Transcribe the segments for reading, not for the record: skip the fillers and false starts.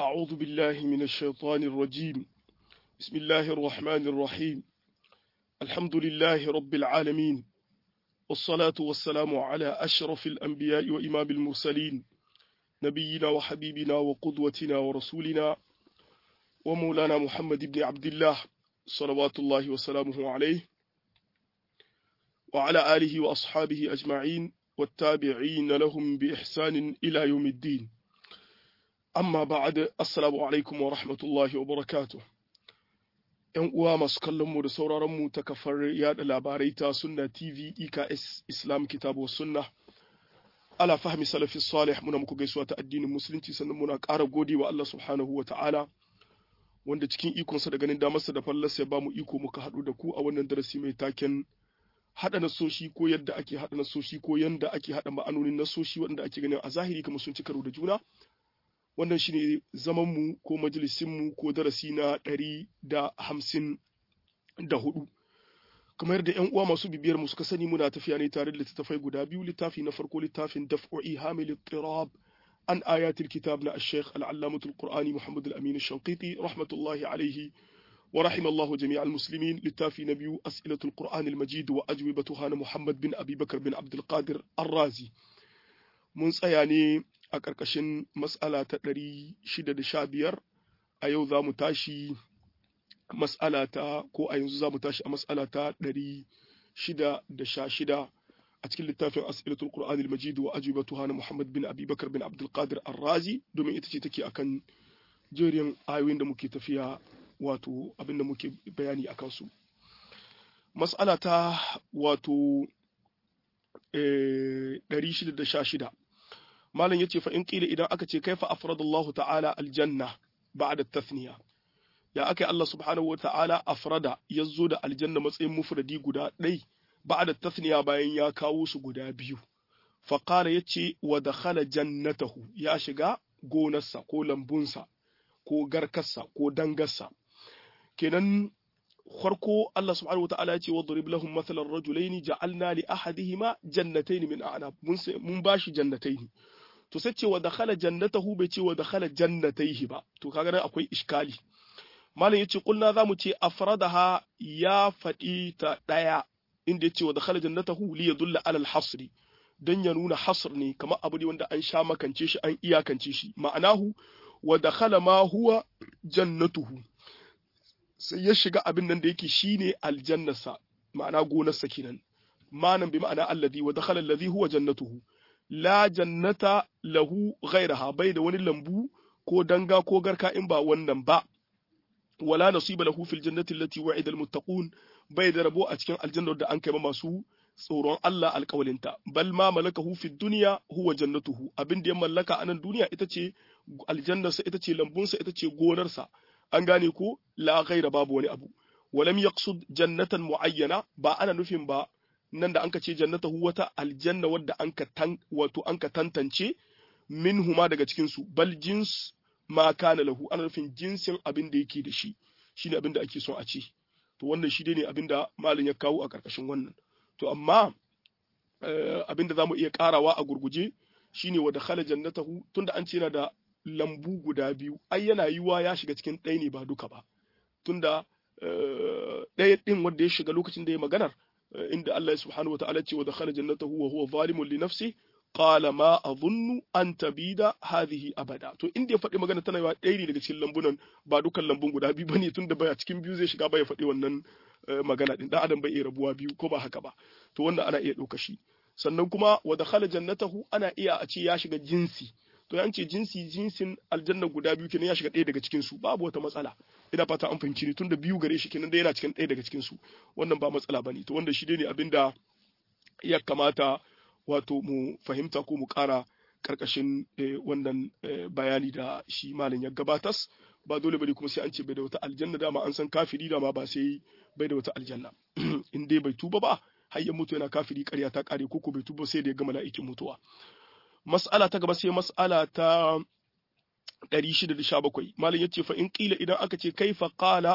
أعوذ بالله من الشيطان الرجيم. بسم الله الرحمن الرحيم. الحمد لله رب العالمين، والصلاة والسلام على أشرف الأنبياء وإمام المرسلين، نبينا وحبيبنا وقدوتنا ورسولنا ومولانا محمد بن عبد الله، صلوات الله وسلامه عليه وعلى آله وأصحابه أجمعين والتابعين لهم بإحسان إلى يوم الدين. Amma ba'ad, assalamu alaikum wa rahmatullahi wa barakatuh. ‘Yan uwa masu kallonmu da sauraronmu ta kafar yada labarai ta Sunna TV EKS Islam Kitabu Sunna. Ala fahmi salafi salih muna muku gaisuwa ta addinin musulunci sannan muna ƙara gode wa Allah subhanahu wa ta'ala wanda cikin ikonsa da ganin damarsa da fallarsa ya ba mu iko muka haɗu da ku a wannan darasi mai taken haɗa nasoshi ko yadda ake haɗa nasoshi ko yadda ake haɗa ma'anonin nasoshi waɗanda ake ganin a zahiri kamar sun ci karo da juna. Wannan shi ne zamanmu ko majalisinmu ko darasi na 154. Kamar yadda ‘yan uwa masu bibiyar mu suka sani muna tafiya ne tare da littattafai guda biyu. Littafi na farko littafin Daf'u'i Hamil Tirab an ayatul kitab na Sheikh Al-Allamatul Qur'ani Muhammad Al-Amin Shanqiti rahmatullahi alaihi wa rahimallahu jami'al muslimin. Littafi na biyu As'ilatul Qur'an al-Majid wa ajwibatuha na Muhammad bin Abi Bakar bin Abdul Qadir Ar-Razi. Mun tsaya ne a ƙarƙashin mas'ala ta 615. A yau za mu tashi mas'ala ta ko a yanzu za mu tashi a mas'ala ta 616 a cikin littafin As'ilatul Qur'an al-Majid wa ajwibatuha na Muhammad bin Abi Bakar bin Abdul Qadir Ar-Razi, domin ita ce take akan jerin ayoyin da muke tafiya, wato abin da muke bayani akan su. Mas'ala ta wato 616. Malam yace fa in qila idan aka ce kaifa afradallahu ta'ala aljanna ba'da tathniya, ya akai Allah subhanahu wa ta'ala afrada yazo da aljanna matsayin mufradi guda ɗai ba'da tathniya bayan ya kawo su guda biyu. Fa qala yace wa dakhala jannatahu, ya shiga gonarsa ko lambunsa ko garkarsa ko dangarsa. Kenan farko Allah subhanahu wa ta'ala yace wadrib lahum mathalan rajulaini ja'alna li ahadihima jannatayn min a'nab, mun bashi jannatayn. To sai ce wa dakhala jannatahu bai ce wa dakhala jannatayhi ba, to kaga nan akwai iskali. Malam yace kulna zamu ce afradaha ya fadi ta daya inda yace wa dakhala jannatahu li yadulla ala al-hasri, dan ya nuna hasr ne kamar abu ne wanda an sha makance shi an iyakance shi. Ma'anahu wa dakhala ma huwa jannatuhu, sai ya shiga abin nan da yake shine aljannasa, ma'ana gonarsa kenan. Manan bi ma'ana alladhi wa dakhala alladhi huwa jannatuhu. La jannata lahu ghairaha, bai da wani lambu ko danga ko garka in ba wannan ba. Wala nasiba lahu fil jannati allati wa'ida almuttaqun, bai da rabo a cikin aljannar da an kai masu tsoron Allah alƙawalinta. Bal ma malakahu fid dunya huwa jannatuhu, abin da ya mallaka a nan duniya ita ce aljannarsa, ita ce lambunsa, ita ce gonarsa. An gane ko la ghaira, babu wani abu. Walam yaqsud jannatan muayyana, ba ana nufin ba nan da anka ce jannatahu wata aljanna wadda anka tantance minhuma daga cikin su, bal jins ma kana lahu, ana nufin jinsin abin da yake da shi, shine abin da ake son a ce. To wannan shi ne abin da malin ya kawo a karkashin wannan. To amma abin da zamu iya karawa a gurguje shine wa dakhala jannatahu, tunda an ce yana da lambu guda biyu, ai yana yiwa ya shiga cikin ɗaya ne ba duka ba, tunda ɗaya ɗin wanda ya shiga lokacin da ya maganar inda Allah subhanahu wata'ala ce wa dakhala jannatahu wa huwa zalimun li nafsi qala ma adhunnu an tabida hadhihi abada. To inda ya faɗi magana tana yawa ɗaya ne daga cikin lambunan, ba dukan lambun guda biyu bane, tunda baya cikin biyu zai shiga ba ya faɗi wannan magana din. Dan adam bai iya rabuwa biyu ko ba haka ba, to wannan ana iya ɗauka shi. Sannan kuma wa dakhala jannatahu ana iya a ce ya shiga jinsi. To yan ce jinsin aljanna guda biyu kenan ya shiga ɗaya daga cikin su, babu wata matsala. Ina fata an fahimci ni, tunda biyu gare shi kenan da yana cikin ɗaya daga cikin su, wannan ba matsala bane. To wanda shi ne abinda ya kamata wato mu fahimta ko mu ƙara karkashin wannan bayani da shi malam ya gabatas. Ba dole bane kuma sai an ce bai da wata aljanna, dama an san kafiri dama ba sai bai da wata aljanna. In dai bai tuba ba har ya mutu yana kafiri, ƙarya ta ƙare, ko bai tuba sai da ya ga mala'ikin mutuwa. Mas'ala ta gaba sai mas'ala ta 617. Malam yace fa in qila idan aka ce kaifa qala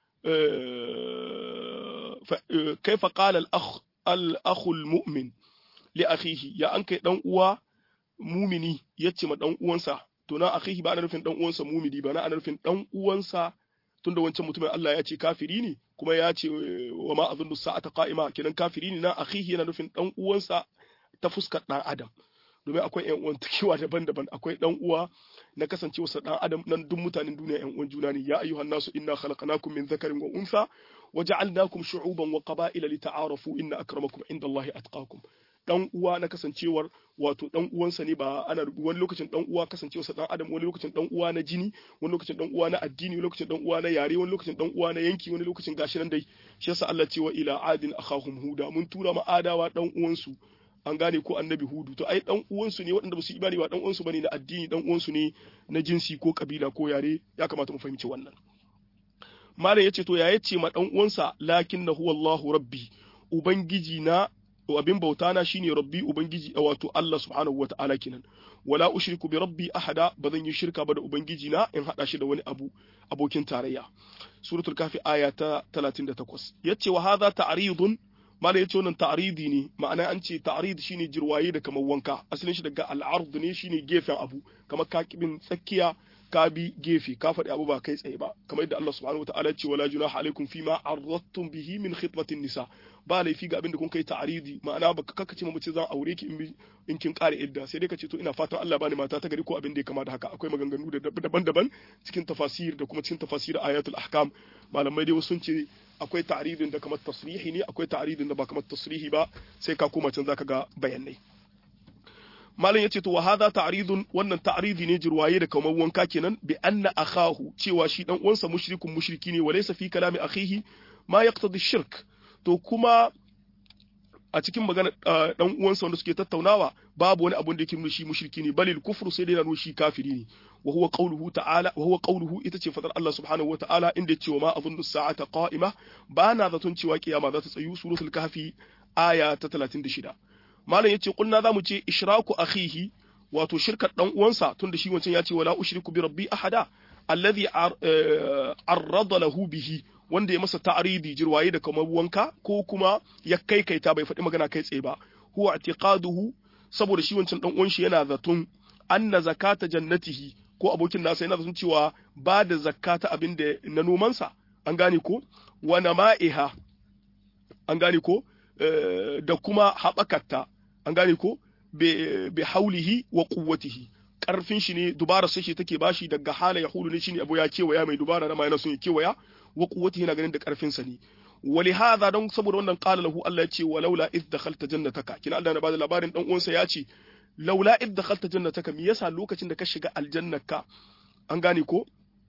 al-akh al-mu'min li akhihi, ya an kai dan uwa mumini yace ma dan uwansa to na akhihi ba ana nufin dan uwansa mumini ba, na ana nufin dan uwansa, tunda wancan mutumin Allah ya ce kafiri ne kuma ya ce wa ma azunnu sa'ata qa'ima, kenan kafiri ne, na akhihi yana nufin dan uwansa ta fuskar dan adam, domin akwai ƴan uwan takewa daban-daban, akwai dan uwa na kasancewa sa dan adam, nan duk mutanen duniya ƴan uwan juna ne. Ya ayyuhan nasu inna khalaqnakum min dhakarin wa untha waja'alnakum shu'uban wa qaba'ila lita'arafu inna akramakum indallahi atqakum. Dan uwa na kasancewar wato dan uwansa ne, ba ana wani lokacin dan uwa kasancewarsa dan adam, wani lokacin dan uwa na jini, wani lokacin dan uwa na addini, wani lokacin dan uwa na yare, wani lokacin dan uwa na yanki, wani lokacin gashi nan dai. Shi yasa Allah ce wa ila adin akhahum huda, mun tura ma adawa dan uwansu, an gane ko annabi hudu. To ai dan uwansu ne waɗanda ba su imani ba, dan uwansu bane na addini, dan uwansu ne na jinsi ko kabila ko yare. Ya kamata mu fahimci wannan. Malam yace to ya yace ma dan uwansa lakinnahu wallahu rabbi, ubangiji na abin bauta na shine rabbi, ubangiji wato Allah subhanahu wata'ala kenan. Wala ushriku bi rabbi ahada, bazan yi shirka ba da ubangiji na in hada shi da wani abokin tarayya. Suratul Kahfi aya ta 38. Yace wa hadha ta'ridun, mala yace wannan ta'ridi ne, ma'ana an ce ta'rid shine jirwaye da kamar wanka, asalin shi daga al'ard ne, shine gefen abu, kamar ka kibin tsakiya ka bi gefe, ka faɗi abu ba kai tsaye ba, kamar yadda Allah subhanahu wataala ya ce wala junaha alaikum fima arradtum bihi min khitbatin nisa, ba laifi ga abin da kun kai ta'ridi, ma'ana baka kakace mace zan aure ki in kin kare idda, sai dai ka ce to ina fatan Allah bani mata ta gari ko abin da ya kama da haka. Akwai maganganu daban-daban cikin tafasir da kuma cikin tafasir ayatul ahkam, malamai dai sun ce akwai ta'ridin da kamar tasrihi ne, akwai ta'ridin da ba kamar tasrihi ba, sai ka koma can zaka ga bayanai. malam yace to wa hadha ta'ridun, wannan ta'ridi ne jirwaye da kamar wanka kenan, bi anna akahu, cewa shi dan uwansa mushriki ne, walaysa fi kalami akhihi ma yaqtadi shirk. To kuma a cikin magana dan uwansa wanda suke tattaunawa babu wani abun da yake nuna shi mushriki ne, balil kufru, sai dai nuna shi kafiri ne. wa huwa qawluhu ta'ala, wa huwa qawluhu, ita ce fadar Allah subhanahu wa ta'ala inda cewa ma azunnu sa'ata qa'ima, bana zaton cewa kiyama za ta tsayu. Suratul Kahfi aya ta 36. malam yace kulna zamu ce ishraku akhihi, wato shirkar dan uwansa, tunda shi wancan ya ce wala ushriku bi rabbi ahada, alladhi arrada lahu bihi, wanda ya masa ta'ridi jirwaye da kamar wanka, ko kuma ya kaita bai faɗi magana kai tsaye ba. huwa i'tiqaduhu, saboda shi wancan dan uwan shi yana zaton anna zakata jannatihi, ko abokin nasa yana zaton cewa ba da zakata abin da na nomansa, an gane ko, wa nama'iha, an gane ko, da kuma haɓakarta, an gane ko, bi haulihi wa quwwatihi, karfin shi ne, dubara sai shi take bashi, daga hala ya hulu ne shine abu ya kewaya, mai dubara na ma yana son ya kewaya, wa quwwatihi na ganin da karfin sa ne. wali hadha, don saboda wannan qala lahu, Allah ya ce walaula id dakhalta jannataka, kina Allah na bada labarin dan uwansa ya ce laula id dakhalta jannataka, me yasa lokacin da ka shiga aljannaka, an gane ko,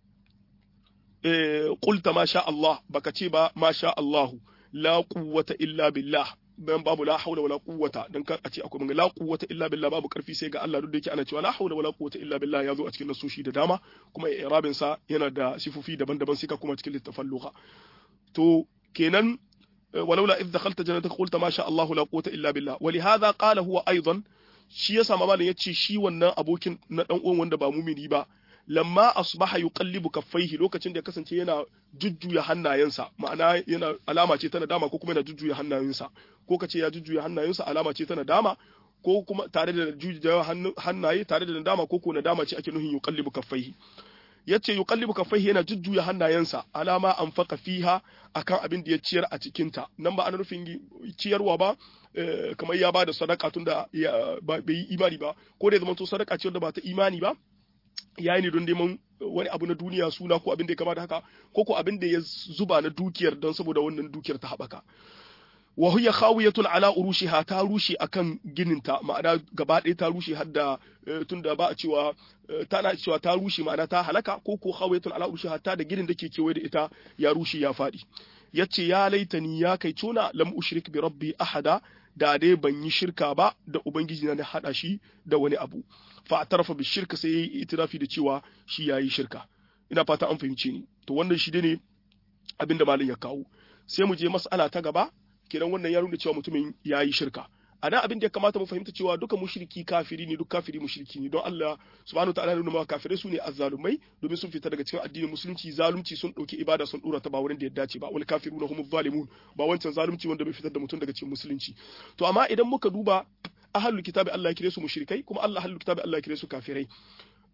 qulta ma sha Allah, baka ce ba ma sha Allah, la quwwata illa billah, dan babu la haula wala quwwata, dan kar a ce akwai la quwwata illa billah, babu karfi sai ga Allah, duk da yake ana cewa la haula wala quwwata illa billah, yazo a cikin nasoshi da dama, kuma i'rabin sa yana da sifofi daban-daban, sai ka kuma cikin littafin lugha. To kenan walaula idh dakhalta jannataka qulta ma sha Allah la quwwata illa billah. Walihadha qala huwa aidan, shi yasa mamalin yace shi wannan abokin na dan uwan wanda ba mumini ba, lamma asbaha yuqallibu kaffaihi, lokacin da ya kasance yana jujjuya hannayensa, ma'ana yana alama ce ta nadama, ko kuma yana jujjuya hannayensa, ko kace ya jujjuya hannayensa alama ce ta nadama, ko kuma tare da jujjuya hannaye tare da nadama, ko nadama ce ake nuhin yuqallibu kaffaihi. yace yuqallibu kaffaihi, yana jujjuya hannayensa, alama anfaqa fiha, akan abin da ya ciyar a cikin ta. Nan ba ana nufin ciyarwa ba kamar ya bada sadaka tunda bai yi imani ba, ko da zaman to sadaka ce wanda ba ta imani ba, yayi ne don neman wani abu na duniya, suna ko abin da ya kama da haka, ko abin da ya zuba na dukiyar don saboda wannan dukiyar ta haɓaka. wa hiya khawiyatun ala urushiha, ta rushe akan gininta, ma'ana gaba ɗaya ta rushe, hadda tunda ba a cewa tana cewa ta rushe, ma'ana ta halaka, ko khawiyatun ala urushiha, ta da ginin da ke kewaye da ita ya rushe ya faɗi. yace ya laitani, ya kai tuna, lam ushrik bi rabbi ahada, da dai ban yi shirka ba da ubangiji na hada shi da wani abu. fa atarafa bi shirka, sai yayi itirafi da cewa shi yayi shirka. ina fata an fahimce ni. To wannan shi ne abinda malin ya kawo. Sai mu je mas'ala ta gaba. Kenan wannan ya nuna cewa mutumin yayi shirka. A nan abin da ya kamata mu fahimta cewa duka mushriki kafiri ne, duk kafiri mushriki ne, don Allah subhanahu wa ta'ala ya nuna ma kafirai su ne azzalumai, domin sun fita daga cikin addinin musulunci, zalunci sun dauki ibada sun dora ta ba wurin da ya dace ba, wal kafiruna humuz zalimun, ba wancan zalunci wanda bai fitar da mutum daga cikin musulunci. To amma idan muka duba ahlul kitabi Allah ya kire su mushrikai, kuma ahlul kitabi Allah ya kire su kafirai.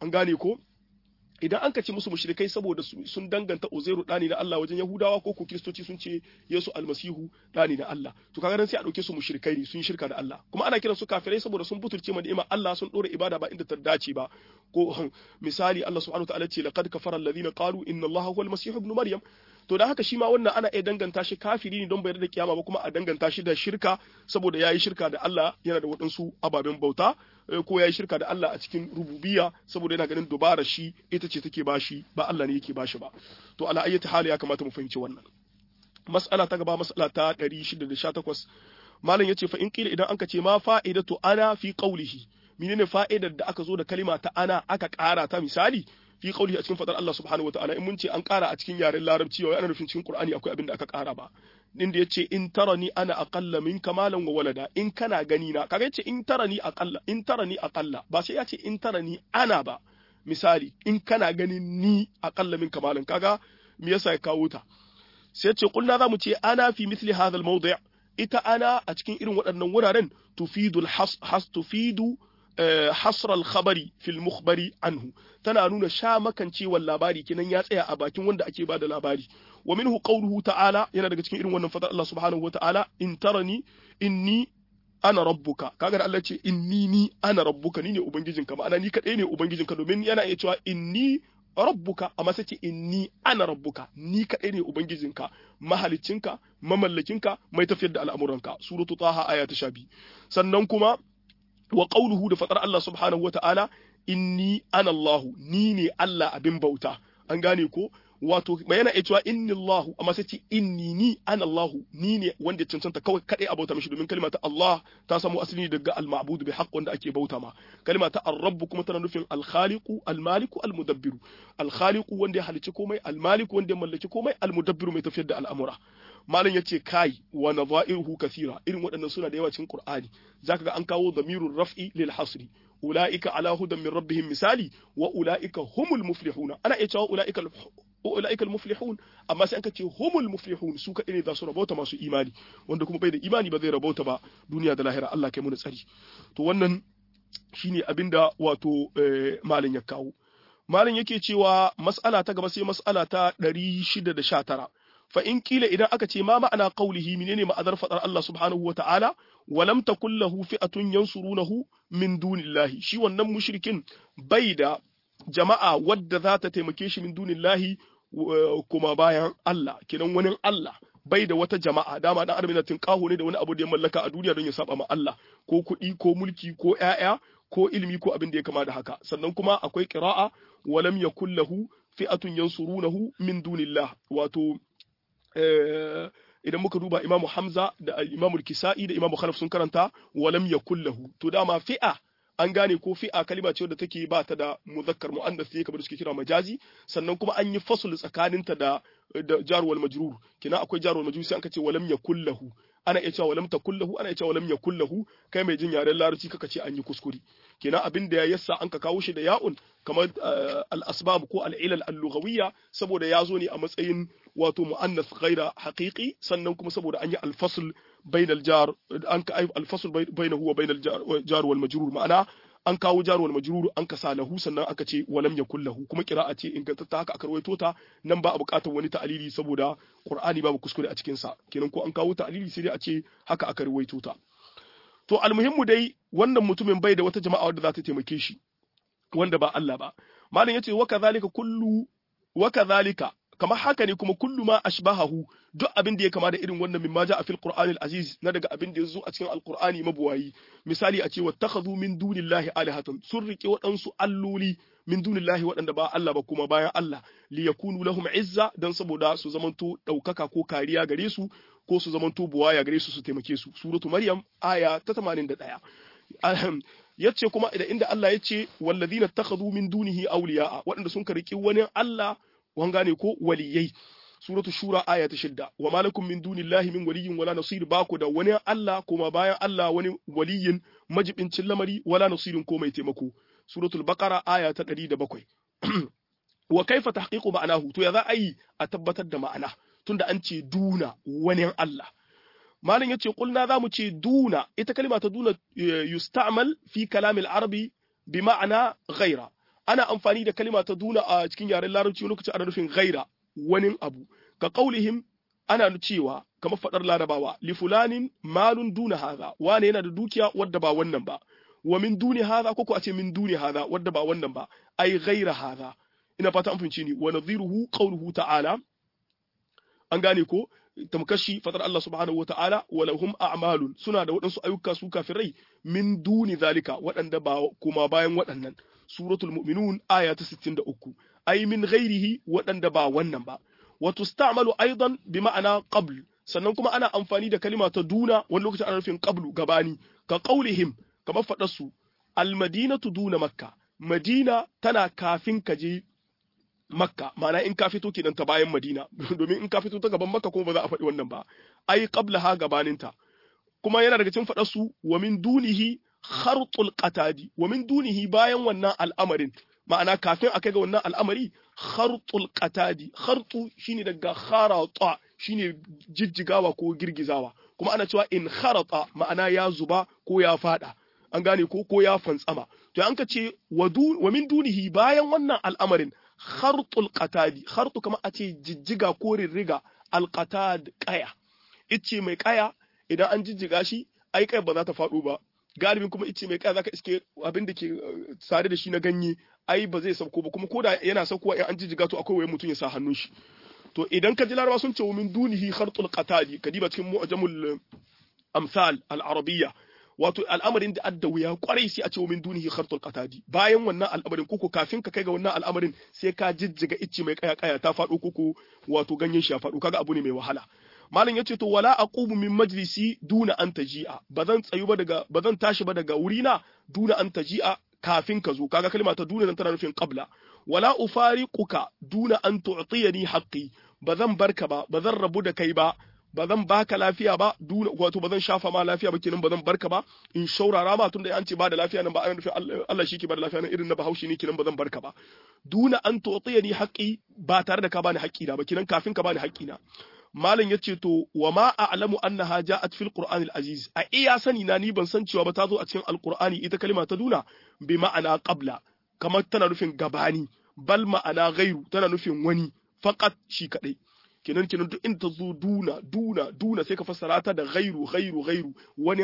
an gane ko idan an kace musu mushrikai saboda sun danganta Uzairu dani na Allah wajen Yahudawa ko Kiristoci sun ce Yesu almasihu dani na Allah to kaga dan sai a dauke su mushrikai ne sun shirka da Allah kuma ana kiran su kafirai saboda sun butulce ma ni'imar Allah sun dora ibada ba inda ta dace ba ko misali Allah subhanahu wa ta'ala ce laqad kafara alladhina qalu inna Allaha huwal masih ibn maryam to da haka shi ma wannan ana iya danganta shi kafiri ne don bai da kiyama ba kuma a danganta shi da shirka saboda yayi shirka da Allah yana da waɗansu ababen bauta ko yayi shirka da Allah a cikin rububiyya saboda yana ganin dubara shi ita ce take bashi ba Allah ne yake bashi ba to ala ayyati hali ya kamata mu fahimci wannan mas'ala ta gaba mas'ala ta 618 malam yace fa in kila idan anka ce ma fa'idatu ana fi qawlihi menene fa'idar da aka zo da kalima ta ana aka ƙara ta misali fi qawlihi a cikin fadar Allah subhanahu wataala in mun ce an ƙara a cikin yaren larabci wai ana nufin cikin Qur'ani akwai abin da aka ƙara ba din da yace in tarani ana aqalla minka malan wa walada in kana gani na kaga yace in tarani aqalla ba sai yace in tarani ana ba misali in kana gani ni aqalla minka malan kaga me yasa ya kawo ta sai yace kulna zamu ce ana fi mithli hadha al-mawdi' ita ana a cikin irin waɗannan wuraren tufidu hasra al-khabari fil mukhbari anhu tana nuna sha makancewar labari kenan ya tsaya a bakin wanda ake bada labari wa minhu qawluhu ta'ala yana daga cikin irin wannan fadar Allah subhanahu wata'ala in tarani inni ana rabbuka kaga da Allah ce inni ana rabbuka ni ne ubangijinka ma'ana ni kadai ne ubangijinka domin yana iya cewa inni rabbuka amma sai ce inni ana rabbuka ni kadai ne ubangijinka mahaliccinka mamallakinka mai tafiyar da al'amuranka suratu taha aya ta 12 sannan kuma wa qawluhu da fatar Allah subhanahu wata'ala inni ana Allah ni ne Allah abin bauta an gane ko wato yana iya cewa inni Allah amma sai ce inni ni ana Allah ni ne wanda cancanta kawai kadai a bauta mishi domin kalma ta Allah ta samu asali daga al-ma'bud bi haqq wanda ake bauta ma kalma ta ar-rabb kuma tana nufin al-khaliqu al-maliku al-mudabbiru al-khaliqu wanda ya halici komai al-maliku wanda ya mallaki komai al-mudabbiru mai tafiyar da al'amura malam yace kai wa nadha'iruhu kathira irin waɗannan suna da yawa cikin Qur'ani zaka ga an kawo dhamirur raf'i lil hasri ulaika ala hudan min rabbihim misali wa ulaika humul muflihuna ana iya cewa ulaika al-muflihun amma sai an kace humul muflihun su kadai ne za su rabauta masu imani wanda kuma bai da imani ba zai rabauta ba duniya da lahira Allah kai mu tsari to wannan shine abinda wato malam ya kawo malam yake cewa mas'ala ta gaba sai mas'ala ta 619 fa in kila idan aka ce ma ma'ana qawlihi menene ma'anar fadar Allah subhanahu wa ta'ala wa lam takul lahu fi'atun yansurunahu min dunillahi shi wannan mushrikin bai da jama'a wadda za ta taimake shi min dunillahi kuma bayan Allah kinan wani Allah bai da wata jama'a dama dan adam yana tinkaho ne da wani abu da ya mallaka a duniya don ya saba ma Allah ko kuɗi ko mulki ko ƴaƴa ko ilimi ko abin da ya kama da haka sannan kuma akwai qira'a wa lam yakul lahu fi'atun yansurunahu min dunillah wato idan muka duba Imam Hamza da Imam Kisa'i da Imam Khalaf sun karanta walam yakul lahu to dama fi'a an gane ko fi'a kalima ce wadda take ba ta da muzakkar muannas ne kamar suke kira majazi sannan kuma an yi fasl tsakaninta da jar wal majrur kina akwai jar wal majrur sai an kace walam yakul lahu ana iya cewa walam takul lahu ana iya cewa walam yakul lahu kai mai jin yaren larabci kaka ce an yi kuskure kina abin da ya yassa an ka kawo shi da ya'un kamar al-asbab ko al-ilal al-lughawiyya saboda ya zo ne a matsayin wato muannas ghaira haqiqi sannan kuma saboda an yi al-fasl bainal jar an ka al-fasl bainahu wa bainal jar wal majrur ma'ana an kawo jar wal majrur an ka salahu sannan aka ce walam yakul lahu kuma qira'a ce ingantatta haka aka rawaito ta nan ba a buƙatar wani ta'alili saboda qur'ani babu kuskure a cikin sa kenan ko an kawo ta'alili sai dai a ce haka aka rawaito ta to almuhimmu dai wannan mutumin bai da wata jama'a wadda za ta taimake shi wanda ba Allah ba malam yace wa kadhalika kamar haka ne kuma kullu ma ashbahahu duk abin da ya kama da irin wannan mimma ja a fil qur'anil aziz na daga abin da yazo a cikin alqur'ani mabuwayi misali a ce wattakhadhu min dunillahi alihatan sun rike waɗansu alloli min dunillahi waɗanda ba Allah ba kuma bayan Allah li yakunu lahum izza dan saboda su zamanto daukaka ko kariya gare su ko su zamanto buwaya gare su su taimake su suratu maryam aya ta 81 yace kuma inda Allah yace walladhina takhadhu min dunihi awliya waɗanda sun kariki wani Allah wangane ko waliyai suratu shura aya ta 6 wa malakum min dunillahi min waliyyin wala nasir baku da wani Allah kuma bayan Allah wani waliyin majibincin lamari wala nasirin ko mai taimako suratul baqara aya ta 107 wa kaifa tahqiqu ma'anahu to ya za a yi a tabbatar da ma'ana tunda an ce duna wani Allah malam yace kulna zamu ce duna ita kalma ta duna yusta'mal fi kalamil arabi bi ma'ana ghaira ana amfani da kalima ta duna a cikin yaren larabci lokacin ana nufin ghaira wani abu ka qaulihim ana cewa kamar fadar larabawa li fulanin malun duna hadha wane yana da dukiya wadda ba wannan ba wa min duni hadha ko a ce min duni hadha wadda ba wannan ba ai ghaira hadha ina fata an fahimci ni wa nadhiruhu qawluhu ta'ala an gane ko tamkashi fatar Allah subhanahu wa ta'ala walahum a'malun suna da waɗansu ayyuka su kafirai min duni zalika waɗanda ba kuma bayan waɗannan suratul mu'minun aya ta 63 ay min ghairihi waɗanda ba wannan ba wa tusta'malu aidan bi ma'ana qabl sannan kuma ana amfani da kalima ta duna wani lokacin ana nufin qablu gabani ka qaulihim kamar fadar su al madinatu duna makka madina tana kafin ka je Makka ma'ana in ka fito kenan ta bayan Madina domin in ka fito ta gaban Makka kuma ba za a faɗi wannan ba ai qablaha gabaninta kuma yana daga cikin faɗar su wa min dunihi khartul qatadi wa min dunihi bayan wannan al'amarin ma'ana kafin a kai ga wannan al'amari khartul qatadi khartu shine daga kharata shine jijjigawa ko girgizawa kuma ana cewa in kharata ma'ana ya zuba ko ya fada an gane ko ya fantsama to an ka ce wa min dunihi bayan wannan al'amarin khartul qatadi khartu kama a ce jijjiga ko rirriga alqatad qaya ice mai kaya idan an jijjiga shi ai kai ba za ta faɗo ba galibin kuma ice mai kaya zaka iske abin da ke sare da shi na ganye ai ba zai sauko ba kuma koda yana saukowa in an jijjiga to akwai waye mutum ya sa hannun shi to idan ka ji laraba sun ce min dunihi khartul qatadi kadiba cikin mu'jamul amsal al-arabiyya wato al'amarin da adda wuya kwarai sai a ce min dunihi khartul qatadi bayan wannan al'amarin koko kafin ka kai ga wannan al'amarin sai ka jijjiga icci mai kaya kaya ta faɗo koko wato ganyen shi ya faɗo kaga abu ne mai wahala malam yace to wala aqumu min majlisi duna an taji'a bazan tsayu ba daga bazan tashi ba daga wurina duna an taji'a kafin ka zo kaga kalma ta duna nan tana nufin qabla wala ufariquka duna an tu'tiyani haqqi bazan barka ba bazan rabu da kai ba ba zan baka lafiya ba wato ba zan shafa ma lafiya ba kenan ba zan barka ba in shaurara ma tunda an ce ba da lafiya nan ba an nufin Allah shi ke ba da lafiya nan irin na Bahaushe ne kenan ba zan barka ba duna an tu'tiyani haqqi ba tare da ka bani haƙƙi na ba kenan kafin ka bani haƙƙi na malam yace to wa ma a'lamu annaha ja'at fil qur'anil aziz a iya sani na ni ban san cewa ba ta zo a cikin alqur'ani ita kalma ta duna bi ma'ana qabla kamar tana nufin gabani bal ma'ana ghairu tana nufin wani faqat shi kadai kenan duk in ta zo duna sai ka fassara ta da ghairu wani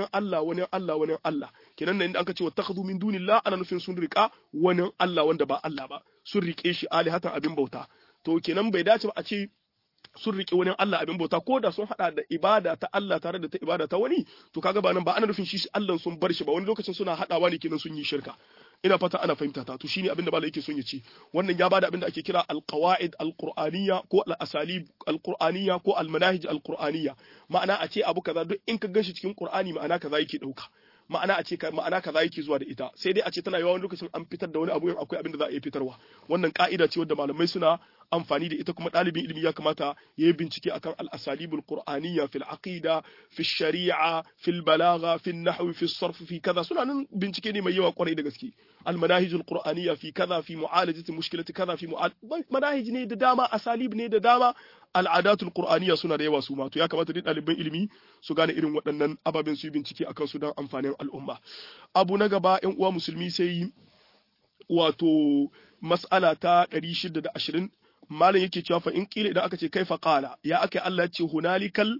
Allah kenan nan inda aka ce wattakhadhu min dunillah ana nufin sun rika wani Allah wanda ba Allah ba sun rike shi alihatan abin bauta to kenan bai dace ba a ce sun rike wani Allah abin bauta ko da sun hada da ibada ta Allah tare da ta ibada ta wani to kaga ba nan ba ana nufin shi Allah sun bar shi ba wani lokacin suna hadawa ne kenan sun yi shirka ina fata ana fahimta ta to shine abinda malai yake son ya ce wannan ya bada abinda ake kira alqawaid alqur'aniyya ko alasalib alqur'aniyya ko almanahij alqur'aniyya ma'ana a ce abu kaza duk in ka ganshi cikin qur'ani ma'ana kaza yake dauka ma'ana a ce ma'ana kaza yake zuwa da ita sai dai a ce tana yawan lokacin an fitar da wani abu akwai abinda za a iya fitarwa wannan ka'ida ce wadda malamai suna amfani da ita kuma ɗalibin ilimi ya kamata ya yi bincike akan al-asalibul qur'aniyya fil aqida fi shari'a fil balagha fil nahwi fi sarf fi kaza suna nan bincike ne mai yawa kwarai da gaske al-manahijul qur'aniyya fi kaza fi mu'alajati mushkilati kaza fi manahij ne da dama asalib ne da dama al'adatul qur'aniyya suna da yawa su ma to ya kamata duk ɗaliban ilimi su gane irin waɗannan ababen su yi bincike akan su don amfanin al'umma abu na gaba ƴan uwa musulmi sai wato mas'ala ta 620 malam yake cewa fa in kila idan aka ce kaifa qala ya aka Allah ya ce hunalikal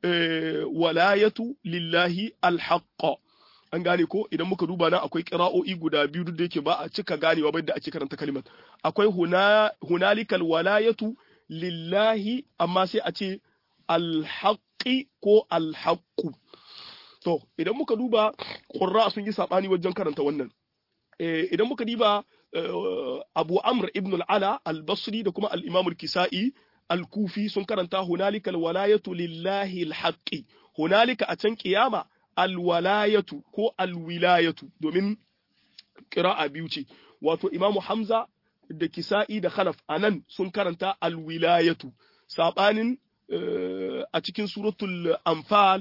walayatu lillahi alhaqqa an gane ko idan muka duba nan akwai qira'o'i guda biyu duk da yake ba a cika ganewa ba yadda ake karanta kalimar akwai hunalikal walayatu lillahi amma sai a ce alhaqqi ko alhaqqu to idan muka duba qurra sun yi sabani wajen karanta wannan idan muka diba Abu Amr ibn al-Ala al-Basri da kuma al-Imam al-Kisa'i al-Kufi sun karanta hunalika al-walayatu lillahi al-haqqi hunalika a can kiyama al-walayatu ko al-wilayatu domin qira'a biyu ce wato Imam Hamza da Kisa'i da Khalaf anan sun karanta al-wilayatu sabanin a cikin suratul Anfal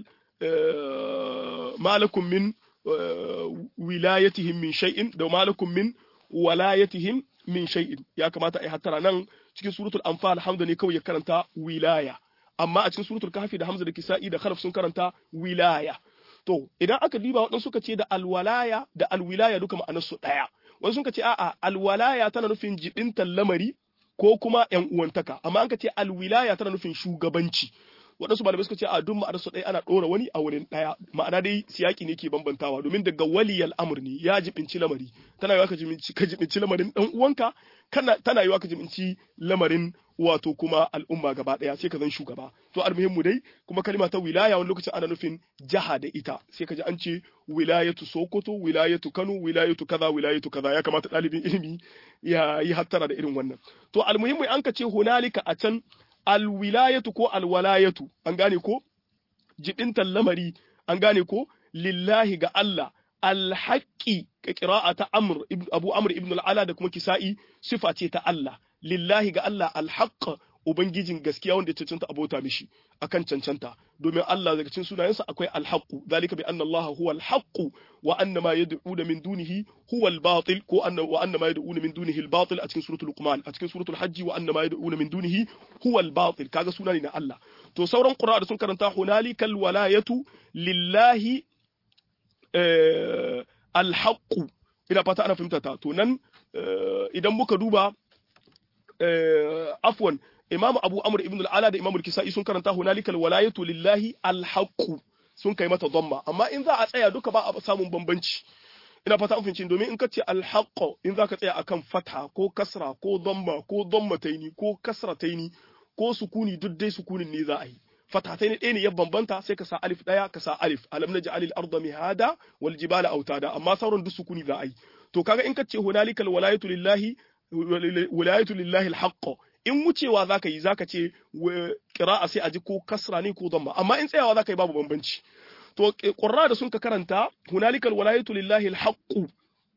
malakum min wilayatihim min shay'in da malakum min walayatihim min shay'in ya kamata ai hattara nan cikin suratul anfal hamza ne kawai ya karanta wilaya amma a cikin suratul kahfi da hamza da kisa'i da khalaf sun karanta wilaya to idan aka diba wadan suka ce da alwalaya da alwilaya duka ma'anar su daya wasu sun ce a'a alwalaya tana nufin jibintan lamari ko kuma ƴan uwantaka amma an ka ce alwilaya tana nufin shugabanci waɗansu malamai suka ce a duk ma'anar su ɗaya ana ɗora wani a wurin ɗaya ma'ana dai siyaki ne ke bambantawa domin daga waliyal amr ne ya jibinci lamari tana yiwa ka jibinci lamarin ɗan uwanka tana yiwa ka jibinci lamarin wato kuma al'umma gaba ɗaya sai ka zan shugaba to almuhimmu dai kuma kalma ta wilaya wani lokacin ana nufin jaha da ita sai ka ji an ce wilayatu Sokoto wilayatu Kano wilayatu kaza ya kamata ɗalibin ilimi ya yi hattara da irin wannan to almuhimmu an ka ce hunalika a can alwilayatu ko alwalayatu an gane ko jibintan lamari an gane ko lillahi ga Allah alhaqqi ka qira'ata Abu Amr ibn al-Ala da kuma Kisa'i sifa ce ta Allah lillahi ga Allah alhaq ubangijin gaskiya wanda ya cancanta abota mishi akan cancanta domin Allah daga cikin sunayensa akwai alhaqu zalika bi anna Allah huwa alhaq wa anna ma yad'una min dunihi huwa albatil ko wa anna ma yad'una min dunihi albatil a cikin suratul Luqman a cikin suratul Hajj wa anna ma yad'una min dunihi huwa albatil kaga suna ne na Allah to sauran qira'a da sun karanta hunalikal walayatu lillahi alhaq ina fata ana fahimta ta to nan idan muka duba afwan Imam Abu Amr ibn al-Ala da Imam al-Kisa'i sun karanta hunalikal walayatu lillahi al-haqq sun kai mata dhamma amma in za a tsaya duka ba a samun bambanci ina fata an fahimci domin in ka ce al-haqq in za ka tsaya akan fatha ko kasra ko dhamma ko dhammataini ko kasrataini ko sukuni duk dai sukunin ne za a yi fatataini ɗaya ne ya bambanta sai ka sa alif ɗaya ka sa alif alam naj'alil arda mihada wal jibala awtada amma sauran duk sukuni za a yi to kaga in ka ce hunalikal walayatu lillahi al-haqq in wucewa zaka yi zaka ce qira'a sai a ji ko kasra ne ko dhamma amma in tsayawa zaka yi babu bambanci to qurra da sun ka karanta hunalikal walayatu lillahi al-haqq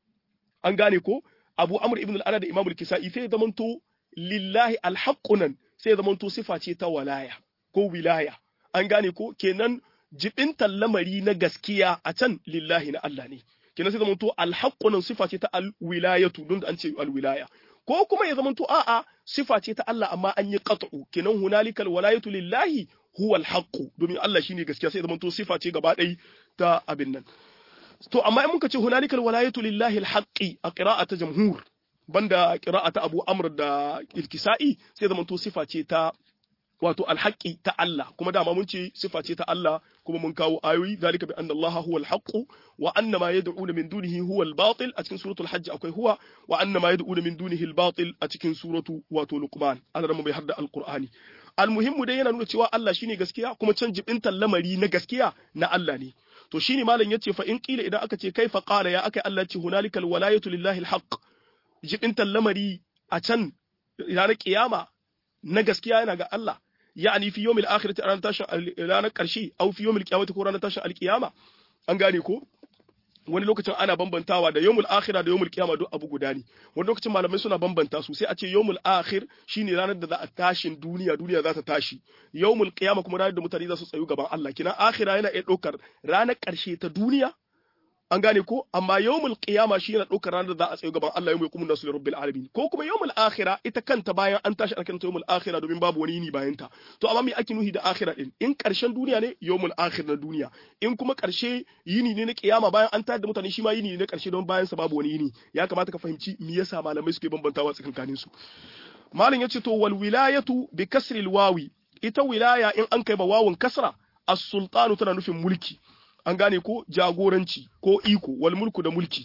an gane ko Abu Amr ibn al-Ala da Imam al-Kisa'i sai zamanto lillahi al-haqq nan sai zamanto sifa ce ta walaya ko wilaya an gane ko kenan jibintan lamari na gaskiya a can lillahi na Allah ne kenan sai zamanto al-haqq nan sifa ce ta al-wilayatu don an ce al-wilaya ko kuma ya zamanto a'a sifa ce ta Allah amma an yi qat'u kenan hunalikal walayatu lillahi huwa al-haqq domin Allah shine gaskiya sai zamanto sifa ce gaba ɗaya ta abin nan to amma in muka ce hunalikal walayatu lillahi al-haqqi a qira'ata jamhur banda qira'ata Abu Amr da Al-Kisa'i sai zamanto sifa ce ta wato alhaƙi ta Allah kuma dama mun ce sifa ce ta Allah kuma mun kawo ayoyi zalika bi anna Allah huwa al-haqq wa anna ma yad'una min dunihi huwa al-batil a cikin suratul hajj akwai huwa wa anna ma yad'una min dunihi al-batil a cikin suratu wato luqman Allah bai harda al-qur'ani almuhimmu dai yana nuna cewa Allah shine gaskiya kuma can jibintan lamari na gaskiya na Allah ne to shine malam yace fa in qila idan aka ce kaifa qala ya akai Allah ce hunalikal walayatu lillahi al-haqq jibintan lamari a can ranar kiyama na gaskiya yana ga Allah يعني في يوم الآخرة أنا تاشا أنا كرشي أو في يوم القيامة تكون أنا تاشا القيامة أنغاني كو wani lokacin ana bambantawa da yawmul akhirah da yawmul qiyamah duk abu guda ne wani lokacin malamai suna bambanta su sai a ce yawmul akhir shine ranar da za a tashin duniya za ta tashi yawmul qiyamah kuma ranar da mutane za su tsayu gaban Allah kina akhirah yana iya daukar ranar karshe ta duniya an gane ko amma yawmul qiyama shi yana daukar ranar da za a tsayo gaban Allah yawmul yaqumun nasu rabbil alamin ko kuma yawmul akhirah ita kanta bayan an tashi alkan yawmul akhirah domin babu wani yini bayan ta to amma me ake nuhi da akhirah din in karshen duniya ne yawmul akhir na duniya in kuma karshe yini ne na kiyama bayan an tayar da mutane shi ma yini ne na karshe don bayan sa babu wani yini ya kamata ka fahimci me yasa malamai suke bambantawa tsakankanin su malam yace to wal wilayatu bi kasri al wawi ita wilaya in an kai ba wawun kasra as-sultanu tana nufin mulki an gane ko jagoranci ko iko wal mulku da mulki